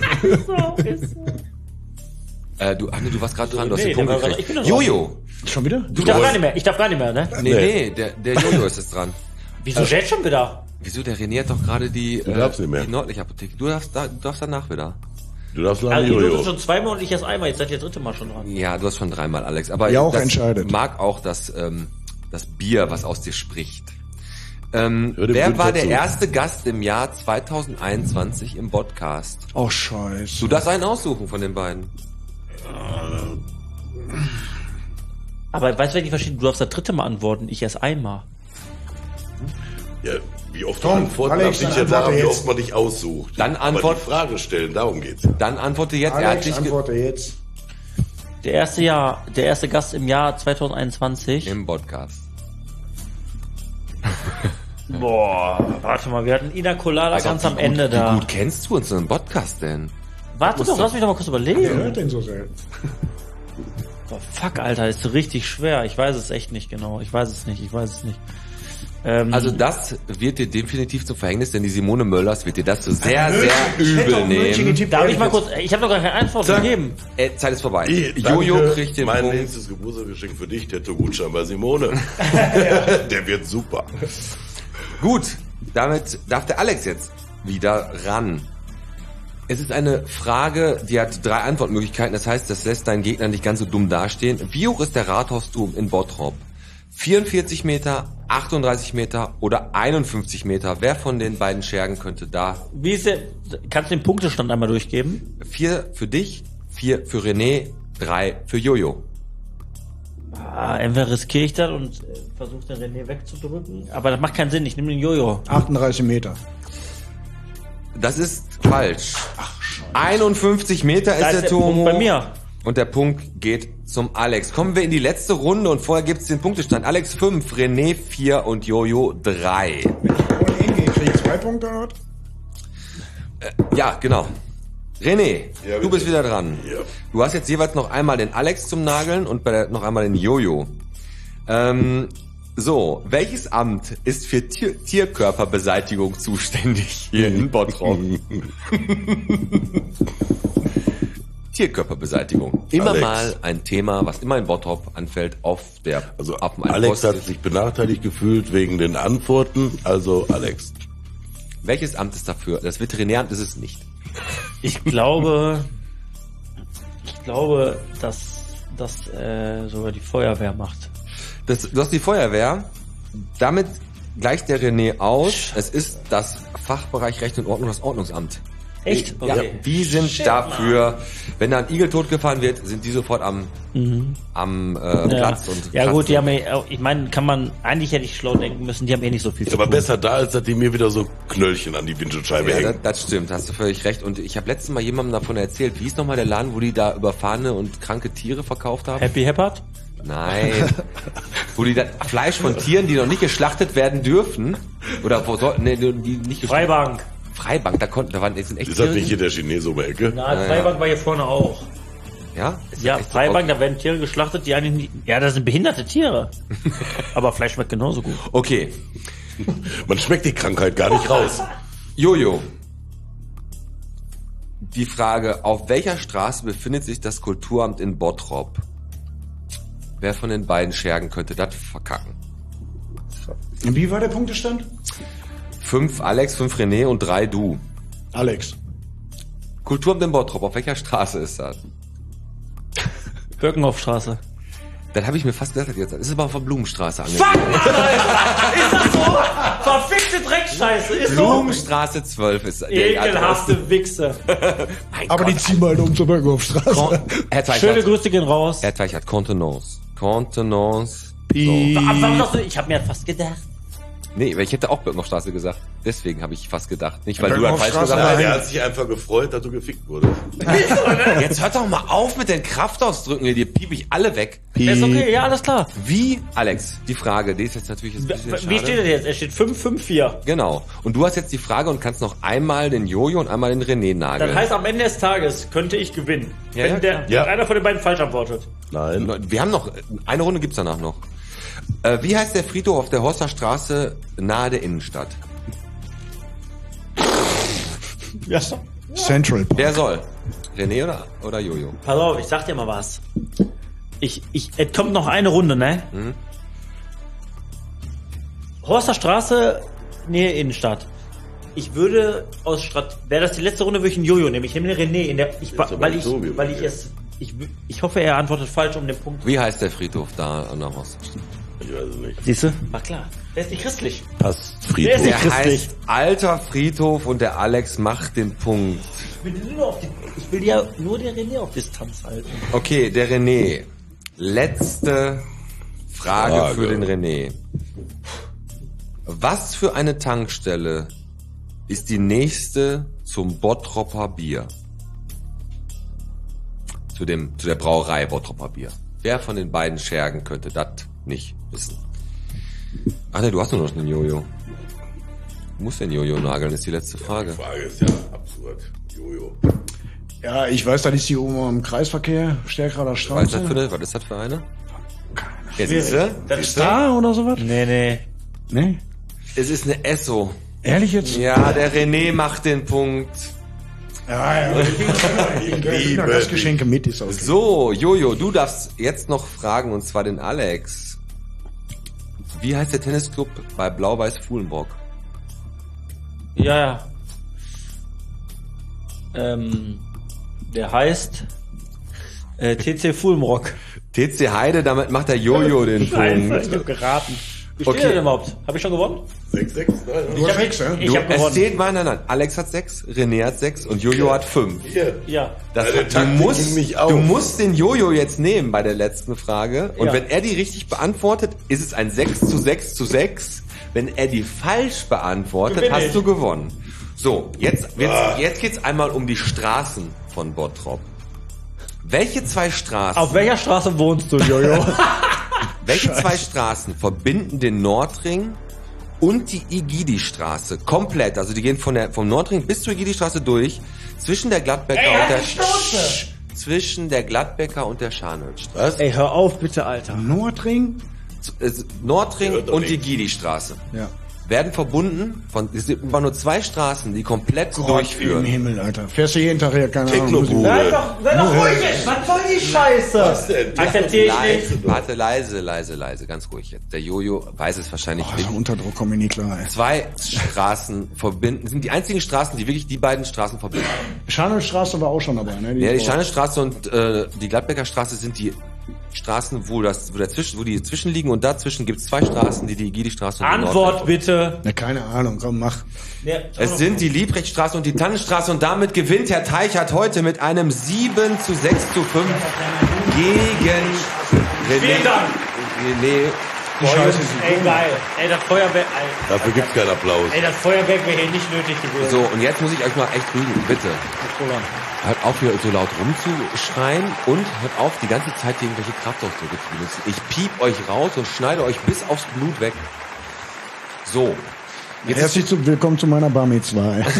Äh, du, ach nee, du warst gerade dran, du hast Nee, den Punkt der war gekriegt. gerade- ich bin doch Jojo. Schon wieder? Ich darf gar nicht mehr. Ich darf gar nicht mehr, ne? Nee, nee, der, der Jojo ist jetzt dran. Wieso jetzt schon wieder? Wieso? Der René hat doch gerade die, Du darfst nicht mehr. die nördliche Apotheke. Du darfst, da, du darfst danach wieder. Du darfst lange Also, ihr Jojo. durftet schon zweimal und ich erst einmal. Jetzt seid ihr das dritte Mal schon dran. Ja, du hast schon dreimal, Alex. Aber Ja, auch das entscheidet. mag auch das, ähm, das Bier, was aus dir spricht. Ähm, Hör dem wer Günther war der zu. erste Gast im Jahr zwanzig einundzwanzig im Podcast? Oh, scheiße. Du darfst einen aussuchen von den beiden. Aber weißt du, wenn ich verstehe, du darfst das dritte Mal antworten, ich erst einmal. Ja, wie oft Tom, du antworten Alex, darfst, liegt dann ja daran, antworte wie jetzt. oft man dich aussucht. Dann Aber antwort- die Frage stellen, darum geht's. Dann antworte jetzt. er hat Alex, dich ge- antworte jetzt. Der erste Jahr, der erste Gast im Jahr zwanzig einundzwanzig. im Podcast. Boah, warte mal, wir hatten Ina Colada Also, ganz wie am gut, Ende da. Wie gut kennst du unseren Podcast denn? Warte doch, lass mich doch mal kurz überlegen. Wer hört denn so selten? Oh, fuck, Alter, ist so richtig schwer. Ich weiß es echt nicht genau. Ich weiß es nicht, ich weiß es nicht. Ähm, Also das wird dir definitiv zum Verhängnis, denn die Simone Möllers wird dir das so sehr, sehr übel nehmen. darf ich mal kurz, ich habe doch gar keine Antwort Zack. gegeben. Äh, Zeit ist vorbei. Ich, Jojo danke. kriegt den Mein Punkt. nächstes Geburtstagsgeschenk für dich, Tattoo-Gutschein bei Simone. Der wird super. Gut, damit darf der Alex jetzt wieder ran. Es ist eine Frage, die hat drei Antwortmöglichkeiten. Das heißt, das lässt deinen Gegner nicht ganz so dumm dastehen. Wie hoch ist der Rathausturm in Bottrop? vierundvierzig Meter, achtunddreißig Meter oder einundfünfzig Meter? Wer von den beiden Schergen könnte da? Wie ist der, kannst du den Punktestand einmal durchgeben? Vier für dich, vier für René, drei für Jojo. Ah, entweder riskiere ich das und äh, versuche den René wegzudrücken. Aber das macht keinen Sinn, ich nehme den Jojo. achtunddreißig Meter. Das ist falsch. einundfünfzig Meter ist Da der ist der Turm. Punkt bei mir. Und der Punkt geht zum Alex. Kommen wir in die letzte Runde und vorher gibt's den Punktestand. Alex fünf, René vier und Jojo drei. Wenn ich ohne ihn gehe, kriege ich zwei Punkte hat. Ja, genau. René, Ja, du bitte. bist wieder dran. Ja. Du hast jetzt jeweils noch einmal den Alex zum Nageln und bei der, noch einmal den Jojo. Ähm, so, welches Amt ist für Tier Tierkörperbeseitigung zuständig hier in Bottrop? Tierkörperbeseitigung. Immer Alex. mal ein Thema, was immer in Bottrop anfällt, auf der Also auf einem Alex Post. hat sich benachteiligt gefühlt wegen den Antworten. Also Alex. Welches Amt ist dafür? Das Veterinäramt ist es nicht. Ich glaube, ich glaube, dass das äh, sogar die Feuerwehr macht. Das, du hast die Feuerwehr. Damit gleicht der René aus. Es ist das Fachbereich Recht und Ordnung, das Ordnungsamt. Echt? Ja, Okay. die sind Shit, dafür, wenn da ein Igel totgefahren wird, sind die sofort am, am äh, Ja, Platz. Und ja gut, die kratzen. haben ja, ich meine, kann man, eigentlich hätte ich schlau denken müssen, die haben eh nicht so viel Ist zu aber tun. besser da, als dass die mir wieder so Knöllchen an die Windschutzscheibe Ja, das, hängen. das stimmt, hast du völlig recht. Und ich habe letztes Mal jemandem davon erzählt, wie ist nochmal der Laden, wo die da überfahrene und kranke Tiere verkauft haben? Happy Heppard? Nein. Wo die das Fleisch von Tieren, die noch nicht geschlachtet werden dürfen, oder wo sollten, nee, die nicht geschlachtet. Freibank. Freibank, da konnten, da waren jetzt sind echt Ist das Tiere. nicht hier der Chinese um die Ecke? Na, Freibank war hier vorne auch. Ja? Ist Ja, echt so. Freibank, da werden Tiere geschlachtet, die eigentlich nicht, ja, das sind behinderte Tiere. Aber Fleisch schmeckt genauso gut. Okay. Man schmeckt die Krankheit gar nicht raus. Jojo. Die Frage, auf welcher Straße befindet sich das Kulturamt in Bottrop? Wer von den beiden Schergen könnte das verkacken? Und wie war der Punktestand? Fünf Alex, fünf René und drei du. Alex. Kulturamt in Bottrop, auf welcher Straße ist das? Birkenhofstraße. Das habe ich mir fast gedacht jetzt. Das ist aber auf der Blumenstraße Fuck, angelegt. Mann, Alter! Ist das so? Verfickte Dreckscheiße, ist so? Blumenstraße zwölf ist der Ekelhafte Wichse. Mein Aber Gott, die ziehen mal um zur Bürgerhofstraße. Kon- Herr Schöne Teichert, Grüße gehen raus. Herr Teichert, Contenance. Contenance. Aber warum sagst du, ich habe mir fast gedacht. Nee, weil ich hätte auch Birkenhofstraße gesagt. Deswegen habe ich fast gedacht. Nicht, weil du das falsch Birkenhofstraße, gesagt Nein, hast. der hat sich einfach gefreut, dass du gefickt wurdest. Jetzt hört doch mal auf mit den Kraftausdrücken hier. Die piep ich alle weg. Ist okay, ja, alles klar. Wie, Alex, die Frage, die ist jetzt natürlich ein bisschen schade. Wie steht er jetzt? Er steht fünf fünf vier. Genau. Und du hast jetzt die Frage und kannst noch einmal den Jojo und einmal den René nageln. Das heißt, am Ende des Tages könnte ich gewinnen. Ja, wenn ja, der, klar. Ja. wenn einer von den beiden falsch antwortet. Nein. Wir haben noch, eine Runde gibt's danach noch. Äh, wie heißt der Friedhof auf der Horster Straße nahe der Innenstadt? Ja. Central Park. Wer soll? René oder, oder Jojo? Pass auf, ich sag dir mal was. Ich, ich, es kommt noch eine Runde, ne? Mhm. Horster Straße, Nähe Innenstadt. Ich würde aus Strat, wäre das die letzte Runde, würde ich einen Jojo nehmen. Ich nehme den René in der, ich, aber weil nicht ich, so wie weil bei ich mir. es, ich, ich hoffe, er antwortet falsch um den Punkt. Wie heißt der Friedhof da an der Horster Straße? Ich weiß es nicht. Siehst du? War klar. Der ist nicht christlich. Passt Wer ist Friedhof. der? Der Christlich. heißt Alter Friedhof und der Alex macht den Punkt. Ich will, nur auf die, ich will ja nur den René auf Distanz halten. Okay, der René. Letzte Frage, Frage. für den René. Was für eine Tankstelle ist die nächste zum Bottropper Bier? Zu dem, zu der Brauerei Bottropper Bier. Wer von den beiden Schergen könnte das nicht wissen? Ach ne, du hast nur noch einen Jojo. Muss denn Jojo nageln, ist die letzte Frage. Die Frage ist ja absurd. Jojo. Ja, ich weiß, das ist hier oben im Kreisverkehr, Stärkrader Was ist, das Straße. für eine, was ist das für eine? Ja, siehste? Das ist Star oder sowas? Nee, nee. Nee? Es ist eine Esso. Ehrlich jetzt? Ja, der René macht den Punkt. Ja, ja. Ich liebe Gastgeschenke mit, ist okay. So, Jojo, du darfst jetzt noch fragen, und zwar den Alex. Wie heißt der Tennisclub bei Blau-Weiß-Fuhlenbrock? Ja, ja. Ähm, der heißt äh, T C Fulmrock. T C Heide, damit macht der Jojo den Nein, ich Punkt. hab geraten. Wie steht Okay. der denn überhaupt? Habe ich schon gewonnen? sechs sechs? Nein, Du hast sechs, ja? Ich Du, hab es gewonnen. zählt, nein, nein, nein. Alex hat sechs, René hat sechs und Jojo hat fünf. Hier. Ja. Das, Deine du, Taktik musst, ging nicht auf. du musst den Jojo jetzt nehmen bei der letzten Frage. Und Ja. wenn er die richtig beantwortet, ist es ein sechs zu sechs zu sechs. Wenn er die falsch beantwortet, Gewinn hast ich. du gewonnen. So, jetzt, jetzt, jetzt geht's einmal um die Straßen von Bottrop. Welche zwei Straßen, Auf welcher Straße wohnst du, Jojo? welche zwei Straßen verbinden den Nordring und die Igidi-Straße komplett? Also die gehen von der, vom Nordring bis zur Igidi-Straße durch, zwischen der Gladbecker Ey, und halt der die Schnauze! Sch- zwischen der Gladbecker und der Scharnhölzstraße. Was? Ey, hör auf bitte, Alter. Nordring? Äh, Nordring Hört doch und die nichts. Igidi-Straße Ja. werden verbunden von, es sind immer nur zwei Straßen, die komplett Im durchführen. Himmel, Alter. Fährst du jeden Tag her, keine Ahnung. Technobude. Sei doch, sei doch ruhig jetzt. Was soll die Scheiße? Was denn? Akzeptiere ich Leise, nicht. warte, leise, leise, leise, ganz ruhig jetzt. Der Jojo weiß es wahrscheinlich Oh, nicht. unter Druck komme ich nicht klar, ey. Zwei Straßen verbinden, sind die einzigen Straßen, die wirklich die beiden Straßen verbinden. Scharnhölzstraße war auch schon dabei, ne? Ja, die Scharnhölzstraße und äh, die Gladbecker Straße sind die Straßen, wo das, wo dazwischen, wo die zwischenliegen, und dazwischen gibt es zwei Straßen, die die Igidi-Straße und die Antwort Nordring. bitte. Ja, keine Ahnung, komm, mach. Ja, Es sind die Liebrechtstraße und die Tannenstraße, und damit gewinnt Herr Teichert heute mit einem sieben zu sechs zu fünf gegen René. Vielen Dank. René. Scheiße. Ey, geil. Ey, das Feuerwerk, ey, Dafür gibt's keinen Applaus. ey, das Feuerwerk wäre hier nicht nötig gewesen. So, und jetzt muss ich euch mal echt rügen, bitte. Hört auf, hier so laut rumzuschreien und hört auf, die ganze Zeit irgendwelche Kraftausdrücke zu benutzen. Ich piep euch raus und schneide euch bis aufs Blut weg. So. Jetzt Herzlich zu, willkommen zu meiner Bar Mitzwa, ey.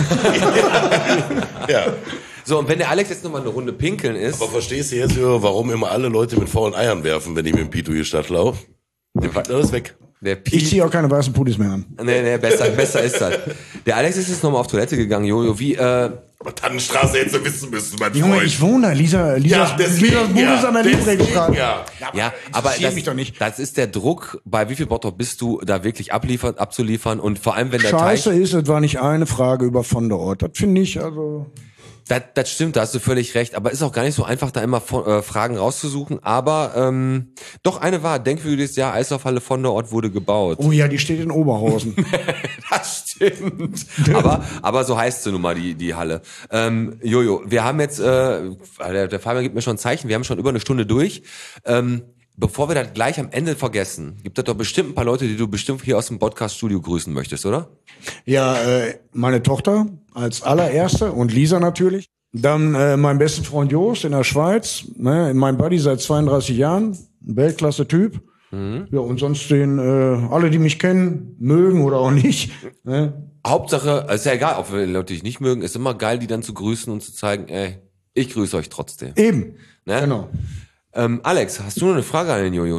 Ja. so, und wenn der Alex jetzt nochmal eine Runde pinkeln ist, Aber verstehst du jetzt, Jürgen, warum immer alle Leute mit faulen Eiern werfen, wenn ich mit dem Pito hier Stadt laufe? Der piept alles weg. der Ich piep, ziehe auch keine weißen Pudis mehr an. nee, nee, besser, besser ist das. Der Alex ist jetzt nochmal auf Toilette gegangen, Jojo, wie, äh, Aber Tannenstraße hättest du wissen müssen, mein Junge, Freund. ich wohne da. Lisa, Lisas, Lisas Bude ist an der Liebrechtstraße. ja. ja, aber interessiert das, mich doch nicht. das ist der Druck, bei wie viel Bottrop bist du, da wirklich abliefern, abzuliefern, und vor allem, wenn der Scheiße Teich, ist, es war nicht eine Frage über von der Ort. Das finde ich, also... das, das stimmt, da hast du völlig recht, aber ist auch gar nicht so einfach, da immer von, äh, Fragen rauszusuchen, aber, ähm, doch eine war, denkwürdiges Jahr, Eislaufhalle von der Ort wurde gebaut. Oh ja, die steht in Oberhausen. Das stimmt. aber, aber so heißt sie nun mal, die, die Halle. Ähm, Jojo, wir haben jetzt, äh, der, der Fabian gibt mir schon ein Zeichen, wir haben schon über eine Stunde durch. Ähm, bevor wir das gleich am Ende vergessen, gibt es doch bestimmt ein paar Leute, die du bestimmt hier aus dem Podcast-Studio grüßen möchtest, oder? Ja, äh, meine Tochter als allererste und Lisa natürlich. Dann äh, mein besten Freund Jost in der Schweiz, ne, mein Buddy seit zweiunddreißig Jahren, ein Weltklasse-Typ. Mhm. Ja, und sonst den, äh, alle, die mich kennen, mögen oder auch nicht. Ne? Hauptsache, ist ja egal, ob wir Leute dich nicht mögen, ist immer geil, die dann zu grüßen und zu zeigen, ey, ich grüße euch trotzdem. Eben, Ne? genau. Ähm, Alex, hast du noch eine Frage an den Jojo?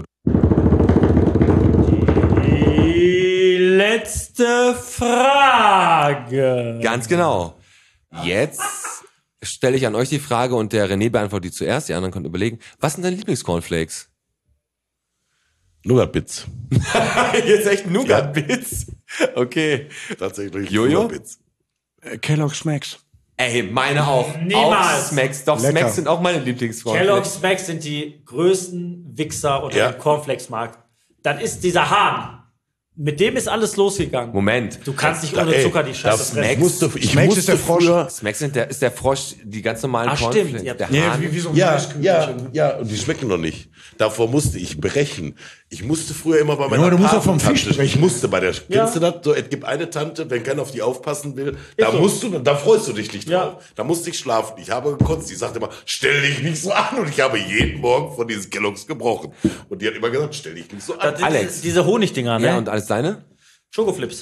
Die letzte Frage. Ganz genau. Jetzt stelle ich an euch die Frage und der René beantwortet die zuerst, die anderen können überlegen. Was sind deine Lieblingscornflakes? Nougat-Bits. Jetzt echt Nougat-Bits? Okay. Tatsächlich Jojo? Nougat-Bits. Äh, Kellogg's Max. Ey, meine auch. Niemals. Auch Smacks. Doch, Lecker. Smacks sind auch meine Lieblingscornflakes. Kellogg's Max sind die größten Wichser unter Ja. dem Cornflakes-Markt. Dann ist dieser Hahn. Mit dem ist alles losgegangen. Moment. Du kannst nicht Da- ohne ey, Zucker die Scheiße das fressen. musste, ich Smacks musste ist der Frosch. früher, Smacks sind der, ist der Frosch, die ganz normalen Ach, Cornflakes. stimmt, ja. Der Ja, Hahn. wie, wie so ein Ja, Maiskügelchen, ja, ne? ja, und die schmecken noch nicht. Davor musste ich brechen. Ich musste früher immer bei meiner Junge, du musst doch vom Fisch Patentante- brechen. Ich musste bei der, Ja. kennst du das? So, es gibt eine Tante, wenn keiner auf die aufpassen will, da so. musst du, da freust du dich nicht Ja. drauf. Da musste ich schlafen. Ich habe gekotzt. Die sagte immer, stell dich nicht so an. Und ich habe jeden Morgen von diesen Kelloggs gebrochen. Und die hat immer gesagt, stell dich nicht so an. Das, Alex. Diese Honigdinger, ne? Ja, und alles deine? Schokoflips.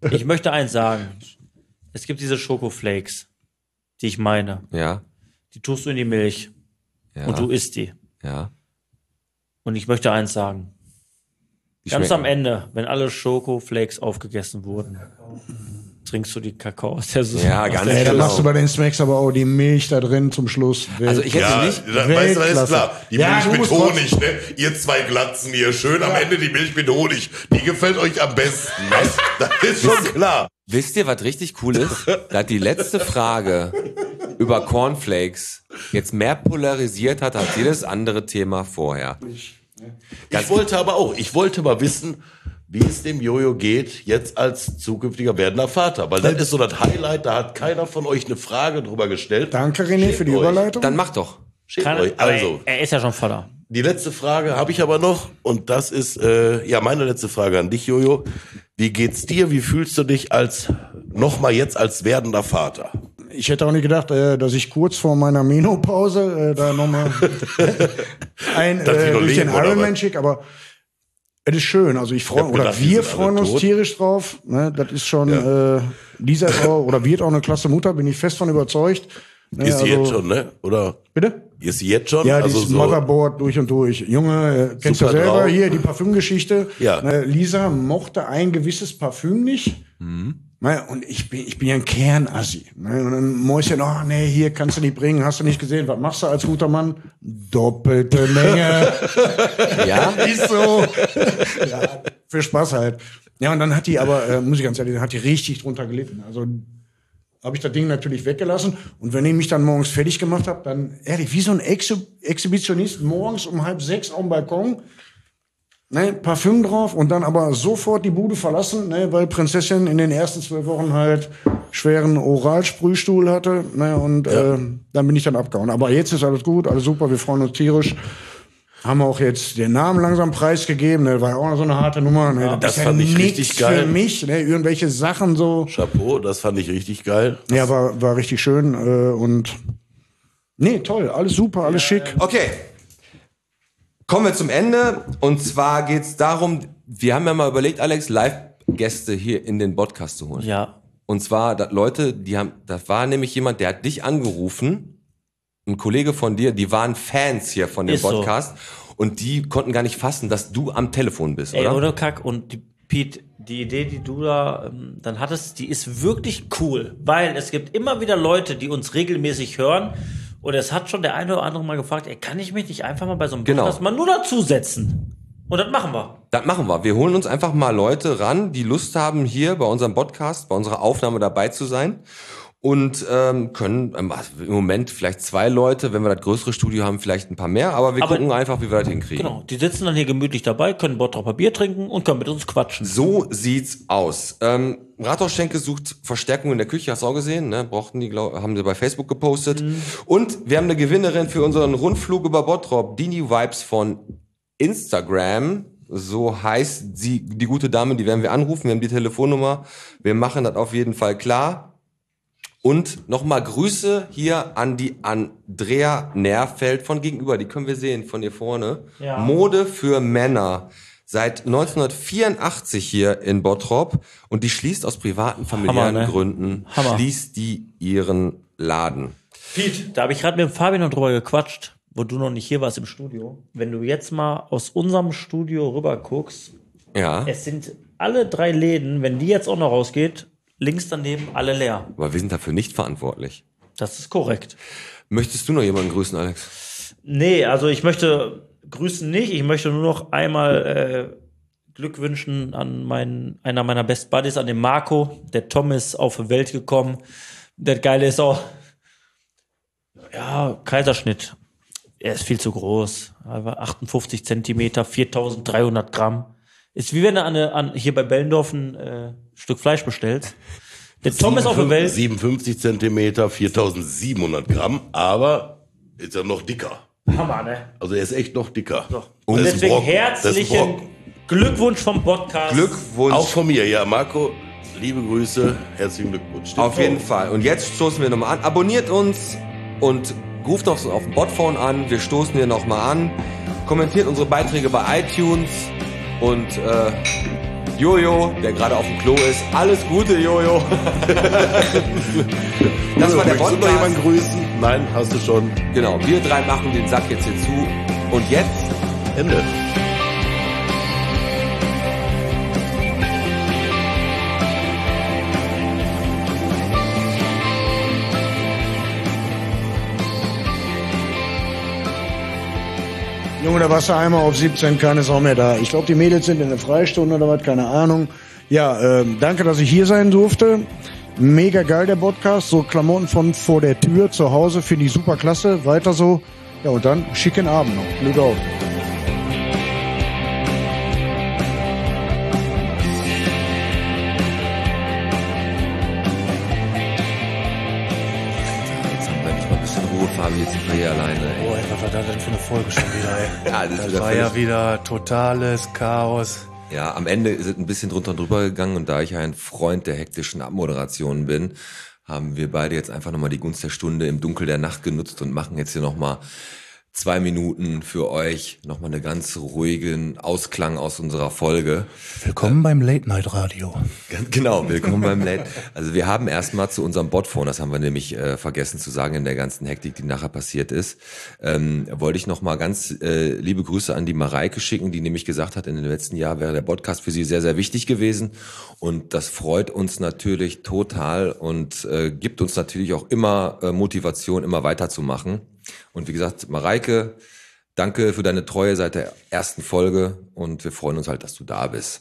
Ich möchte eins sagen. Es gibt diese Schokoflakes, die ich meine. Ja. Die tust du in die Milch. Ja. Und du isst die. Ja. Und ich möchte eins sagen. Die Ganz schmecken. am Ende, wenn alle Schokoflakes aufgegessen wurden, trinkst du die Kakao aus der Soße. Ja, ganz Ey, dann genau. machst du bei den Smacks aber auch die Milch da drin zum Schluss. Also ich hätte Ja, nicht... da, weißt du, das ist Weltklasse. klar. Die Ja, Milch du mit musst Honig, ne? Ihr zwei Glatzen hier, schön am Ende die Milch mit Honig. Die gefällt euch am besten, ne? Das ist schon klar. Wisst ihr, was richtig cool ist? Da die letzte Frage über Cornflakes jetzt mehr polarisiert hat als jedes andere Thema vorher. Ich wollte aber auch, ich wollte mal wissen, wie es dem Jojo geht, jetzt als zukünftiger werdender Vater. Weil das ist so das Highlight, da hat keiner von euch eine Frage drüber gestellt. Danke, René, für die Schämt euch. Überleitung. Dann mach doch. Schämt Kann, euch. Also, er ist ja schon Vater. die letzte Frage habe ich aber noch und das ist, äh, ja, meine letzte Frage an dich, Jojo. Wie geht's dir? Wie fühlst du dich als, nochmal jetzt als werdender Vater? Ich hätte auch nicht gedacht, äh, dass ich kurz vor meiner Menopause äh, da nochmal ein Dass die äh, noch durch den leben, oder Ironman was? schick, aber es ist schön. Also ich freue hab oder gedacht, die wir sind freuen alle uns tot. tierisch drauf. Ne? Das ist schon, Ja. äh, Lisa ist auch, oder wird auch eine klasse Mutter, bin ich fest von überzeugt. Ne? Ist sie also- jetzt schon, ne? Oder? Bitte? Ist sie jetzt schon? Ja, also dieses so, Motherboard durch und durch. Junge, äh, kennst du Super selber drauf. hier, die Parfümgeschichte. Ja. Ne, Lisa mochte ein gewisses Parfüm nicht. Ne, und ich bin, ich bin ja ein Kernassi. Ne, und dann Mäuschen, oh nee, hier kannst du nicht bringen, hast du nicht gesehen. Was machst du als guter Mann? Doppelte Menge. Ja? Ist so. Ja, für Spaß halt. Ja, und dann hat die aber, äh, muss ich ganz ehrlich sagen, hat die richtig drunter gelitten. Also habe ich das Ding natürlich weggelassen. Und wenn ich mich dann morgens fertig gemacht habe, dann ehrlich, wie so ein Exhi- Exhibitionist morgens um halb sechs auf dem Balkon, ne, Parfüm drauf und dann aber sofort die Bude verlassen, ne, weil Prinzessin in den ersten zwölf Wochen halt schweren Oralsprühstuhl hatte. Ne, und äh, dann bin ich dann abgehauen. Aber jetzt ist alles gut, alles super, wir freuen uns tierisch. Haben auch jetzt den Namen langsam preisgegeben, ne, war ja auch so eine harte Nummer. Ne, das ist fand ich nix richtig geil. für mich, ne, irgendwelche Sachen so. Chapeau, das fand ich richtig geil. Ja, war, war richtig schön äh, und nee, toll, alles super, alles schick. Okay. Kommen wir zum Ende. Und zwar geht's darum, wir haben ja mal überlegt, Alex, Live-Gäste hier in den Podcast zu holen. Ja. Und zwar da, Leute, die haben, das war nämlich jemand, der hat dich angerufen, ein Kollege von dir, die waren Fans hier von dem Ist so. Podcast und die konnten gar nicht fassen, dass du am Telefon bist, Ey, oder? oder Kack. Und die, Pete, die Idee, die du da ähm, dann hattest, die ist wirklich cool. Weil es gibt immer wieder Leute, die uns regelmäßig hören. Und es hat schon der eine oder andere mal gefragt, ey, kann ich mich nicht einfach mal bei so einem Genau. Podcast mal nur dazusetzen? Und das machen wir. Das machen wir. Wir holen uns einfach mal Leute ran, die Lust haben, hier bei unserem Podcast, bei unserer Aufnahme dabei zu sein. Und ähm, können ähm, im Moment vielleicht zwei Leute, wenn wir das größere Studio haben, vielleicht ein paar mehr. Aber wir Aber- gucken einfach, wie wir das hinkriegen. Genau. Die sitzen dann hier gemütlich dabei, können Bottroper Bier trinken und können mit uns quatschen. So sieht's aus. Ähm, Rathausschenke sucht Verstärkung in der Küche, hast du auch gesehen, ne? Brauchten die, glaub, haben sie bei Facebook gepostet. Mhm. Und wir haben eine Gewinnerin für unseren Rundflug über Bottrop, Dini Vibes von Instagram. So heißt sie, die gute Dame, die werden wir anrufen. Wir haben die Telefonnummer. Wir machen das auf jeden Fall klar. Und nochmal Grüße hier an die Andrea Nerfeld von gegenüber. Die können wir sehen von hier vorne. Ja. Mode für Männer. Seit neunzehnhundertvierundachtzig hier in Bottrop. Und die schließt aus privaten, familiären Hammer, ne? Gründen, Hammer. schließt die ihren Laden. Pete, da habe ich gerade mit dem Fabian noch drüber gequatscht, wo du noch nicht hier warst im Studio. Wenn du jetzt mal aus unserem Studio rüber guckst, Ja, es sind alle drei Läden, wenn die jetzt auch noch rausgeht, links daneben alle leer. aber wir sind dafür nicht verantwortlich. Das ist korrekt. Möchtest du noch jemanden grüßen, Alex? Nee, also ich möchte grüßen nicht. Ich möchte nur noch einmal äh, Glück wünschen an meinen, einer meiner Best Buddies, an den Marco. Der Tom ist auf die Welt gekommen. Der Geile ist auch, ja, Kaiserschnitt. Er ist viel zu groß. Aber achtundfünfzig Zentimeter, viertausenddreihundert Gramm. Ist wie wenn du an, eine, an hier bei Bellendorf ein äh, Stück Fleisch bestellst. Der Tom ist auf der Welt. siebenundfünfzig Zentimeter, viertausendsiebenhundert Gramm, aber ist er noch dicker. Hammer, ne? Also er ist echt noch dicker. Und Das ist ein deswegen Brocken. Das ist ein herzlichen Brocken. Glückwunsch vom Podcast. Glückwunsch. Auch von mir, ja, Marco, liebe Grüße, herzlichen Glückwunsch. Stimmt. Auf jeden Fall. Und jetzt stoßen wir nochmal an. Abonniert uns und ruft uns auf dem Botphone an. Wir stoßen hier nochmal an. Kommentiert unsere Beiträge bei iTunes. Und äh, Jojo, der gerade auf dem Klo ist. Alles Gute, Jojo. Das war der Podcast. Noch jemanden grüßen? Nein, hast du schon. Genau, wir drei machen den Sack jetzt hier zu. Und jetzt? Ende. Junge, da warst du einmal auf siebzehn, keine Sau mehr da. Ich glaube, die Mädels sind in der Freistunde oder was, keine Ahnung. Ja, ähm, danke, dass ich hier sein durfte. Mega geil, der Podcast. So Klamotten von vor der Tür zu Hause finde ich super klasse. Weiter so. Ja, und dann schicken Abend noch. Glück auf. Fabi, jetzt sind wir hier alleine. Ey. Boah, was war das denn für eine Folge schon wieder, ey? Ja, das, das das war ja wieder totales Chaos. Ja, am Ende ist es ein bisschen drunter und drüber gegangen und da ich ein Freund der hektischen Abmoderation bin, haben wir beide jetzt einfach nochmal die Gunst der Stunde im Dunkel der Nacht genutzt und machen jetzt hier nochmal zwei Minuten für euch, nochmal einen ganz ruhigen Ausklang aus unserer Folge. Willkommen äh, beim Late Night Radio. Genau, willkommen beim Late. Also wir haben erstmal zu unserem Botphone, das haben wir nämlich äh, vergessen zu sagen in der ganzen Hektik, die nachher passiert ist, ähm, wollte ich nochmal ganz äh, liebe Grüße an die Mareike schicken, die nämlich gesagt hat, in den letzten Jahren wäre der Podcast für sie sehr, sehr wichtig gewesen und das freut uns natürlich total und äh, gibt uns natürlich auch immer äh, Motivation, immer weiterzumachen. Und wie gesagt, Mareike, danke für deine Treue seit der ersten Folge und wir freuen uns halt, dass du da bist.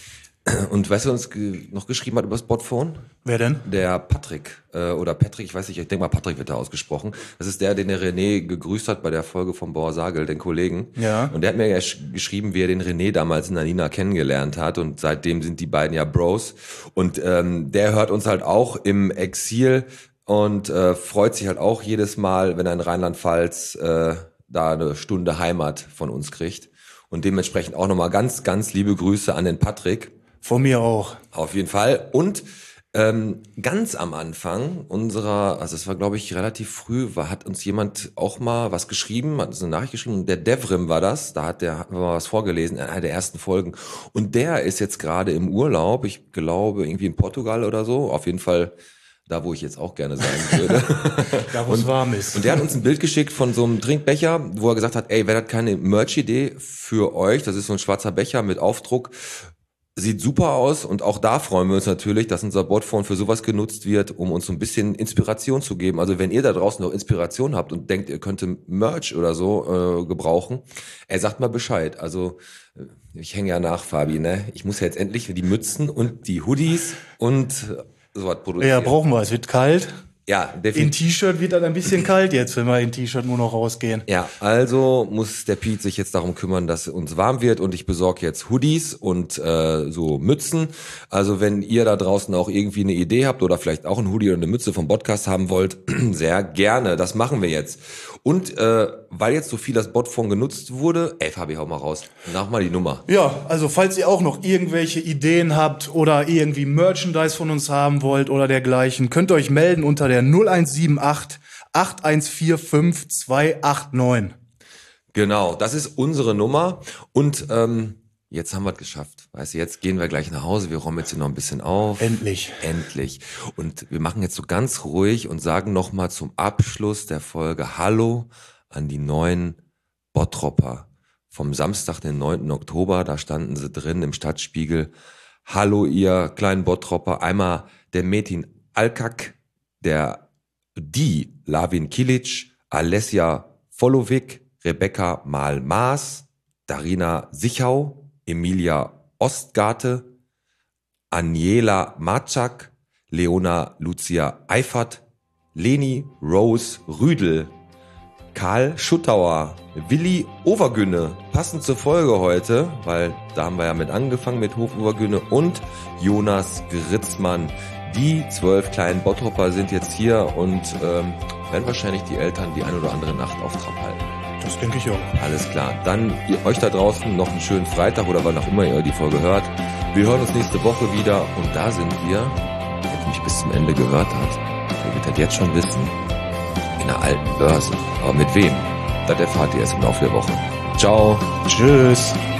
Und weißt du, wer uns ge- noch geschrieben hat über das Botphone? Wer denn? Der Patrick äh, oder Patrick, ich weiß nicht, ich denke mal Patrick wird da ausgesprochen. Das ist der, den der René gegrüßt hat bei der Folge vom Bauer Sagel, den Kollegen. Ja. Und der hat mir ja sch- geschrieben, wie er den René damals in der Nina kennengelernt hat und seitdem sind die beiden ja Bros. Und ähm, der hört uns halt auch im Exil und äh, freut sich halt auch jedes Mal, wenn er in Rheinland-Pfalz äh, da eine Stunde Heimat von uns kriegt. Und dementsprechend auch nochmal ganz, ganz liebe Grüße an den Patrick. Von mir auch. Auf jeden Fall. Und ähm, ganz am Anfang unserer, also es war glaube ich relativ früh, war, hat uns jemand auch mal was geschrieben, hat uns eine Nachricht geschrieben, der Devrim war das, da hat der, hatten wir mal was vorgelesen in einer der ersten Folgen. Und der ist jetzt gerade im Urlaub, ich glaube irgendwie in Portugal oder so, auf jeden Fall da, wo ich jetzt auch gerne sein würde. Da, wo es warm ist. Und der hat uns ein Bild geschickt von so einem Trinkbecher, wo er gesagt hat, ey, wer hat keine Merch-Idee für euch? Das ist so ein schwarzer Becher mit Aufdruck. Sieht super aus und auch da freuen wir uns natürlich, dass unser Botphone für sowas genutzt wird, um uns so ein bisschen Inspiration zu geben. Also wenn ihr da draußen noch Inspiration habt und denkt, ihr könntet Merch oder so äh, gebrauchen, ey, sagt mal Bescheid. Also ich hänge ja nach, Fabi, ne? Ich muss ja jetzt endlich die Mützen und die Hoodies und sowas produzieren. Ja, brauchen wir. Es wird kalt. Ja, definitiv. In T-Shirt wird dann ein bisschen kalt jetzt, wenn wir in T-Shirt nur noch rausgehen. Ja, also muss der Piet sich jetzt darum kümmern, dass uns warm wird und ich besorge jetzt Hoodies und äh, so Mützen. Also wenn ihr da draußen auch irgendwie eine Idee habt oder vielleicht auch ein Hoodie oder eine Mütze vom Podcast haben wollt, sehr gerne. Das machen wir jetzt. Und äh, weil jetzt so viel das Botphone genutzt wurde, ey Fabi, hau mal raus. Nach mal die Nummer. Ja, also falls ihr auch noch irgendwelche Ideen habt oder irgendwie Merchandise von uns haben wollt oder dergleichen, könnt ihr euch melden unter der null eins sieben acht acht eins vier fünf zwei acht neun. Genau, das ist unsere Nummer und ähm, jetzt haben wir es geschafft. Weißt du, jetzt gehen wir gleich nach Hause, wir räumen jetzt hier noch ein bisschen auf. Endlich. Endlich. Und wir machen jetzt so ganz ruhig und sagen nochmal zum Abschluss der Folge Hallo an die neuen Bottropper. Vom Samstag, den neunten Oktober, da standen sie drin im Stadtspiegel. Hallo ihr kleinen Bottropper. Einmal der Metin Alkak, der die Lavin Kilic, Alessia Volovic, Rebecca Mal-Maas, Darina Sichau, Emilia Ostgarte, Aniela Matschak, Leona Lucia Eifert, Leni Rose Rüdel, Karl Schuttauer, Willi Overgünne, passend zur Folge heute, weil da haben wir ja mit angefangen mit Hofovergünne und Jonas Gritzmann. Die zwölf kleinen Bottropper sind jetzt hier und ähm, werden wahrscheinlich die Eltern die ein oder andere Nacht auf Trab halten. Das denke ich auch. Alles klar. Dann ihr, euch da draußen noch einen schönen Freitag oder wann auch immer ihr die Folge hört. Wir hören uns nächste Woche wieder und da sind wir, wer mich bis zum Ende gehört hat, der wird das jetzt schon wissen, in der alten Börse. Aber mit wem? Das erfahrt ihr erst im Laufe der Woche. Ciao. Tschüss.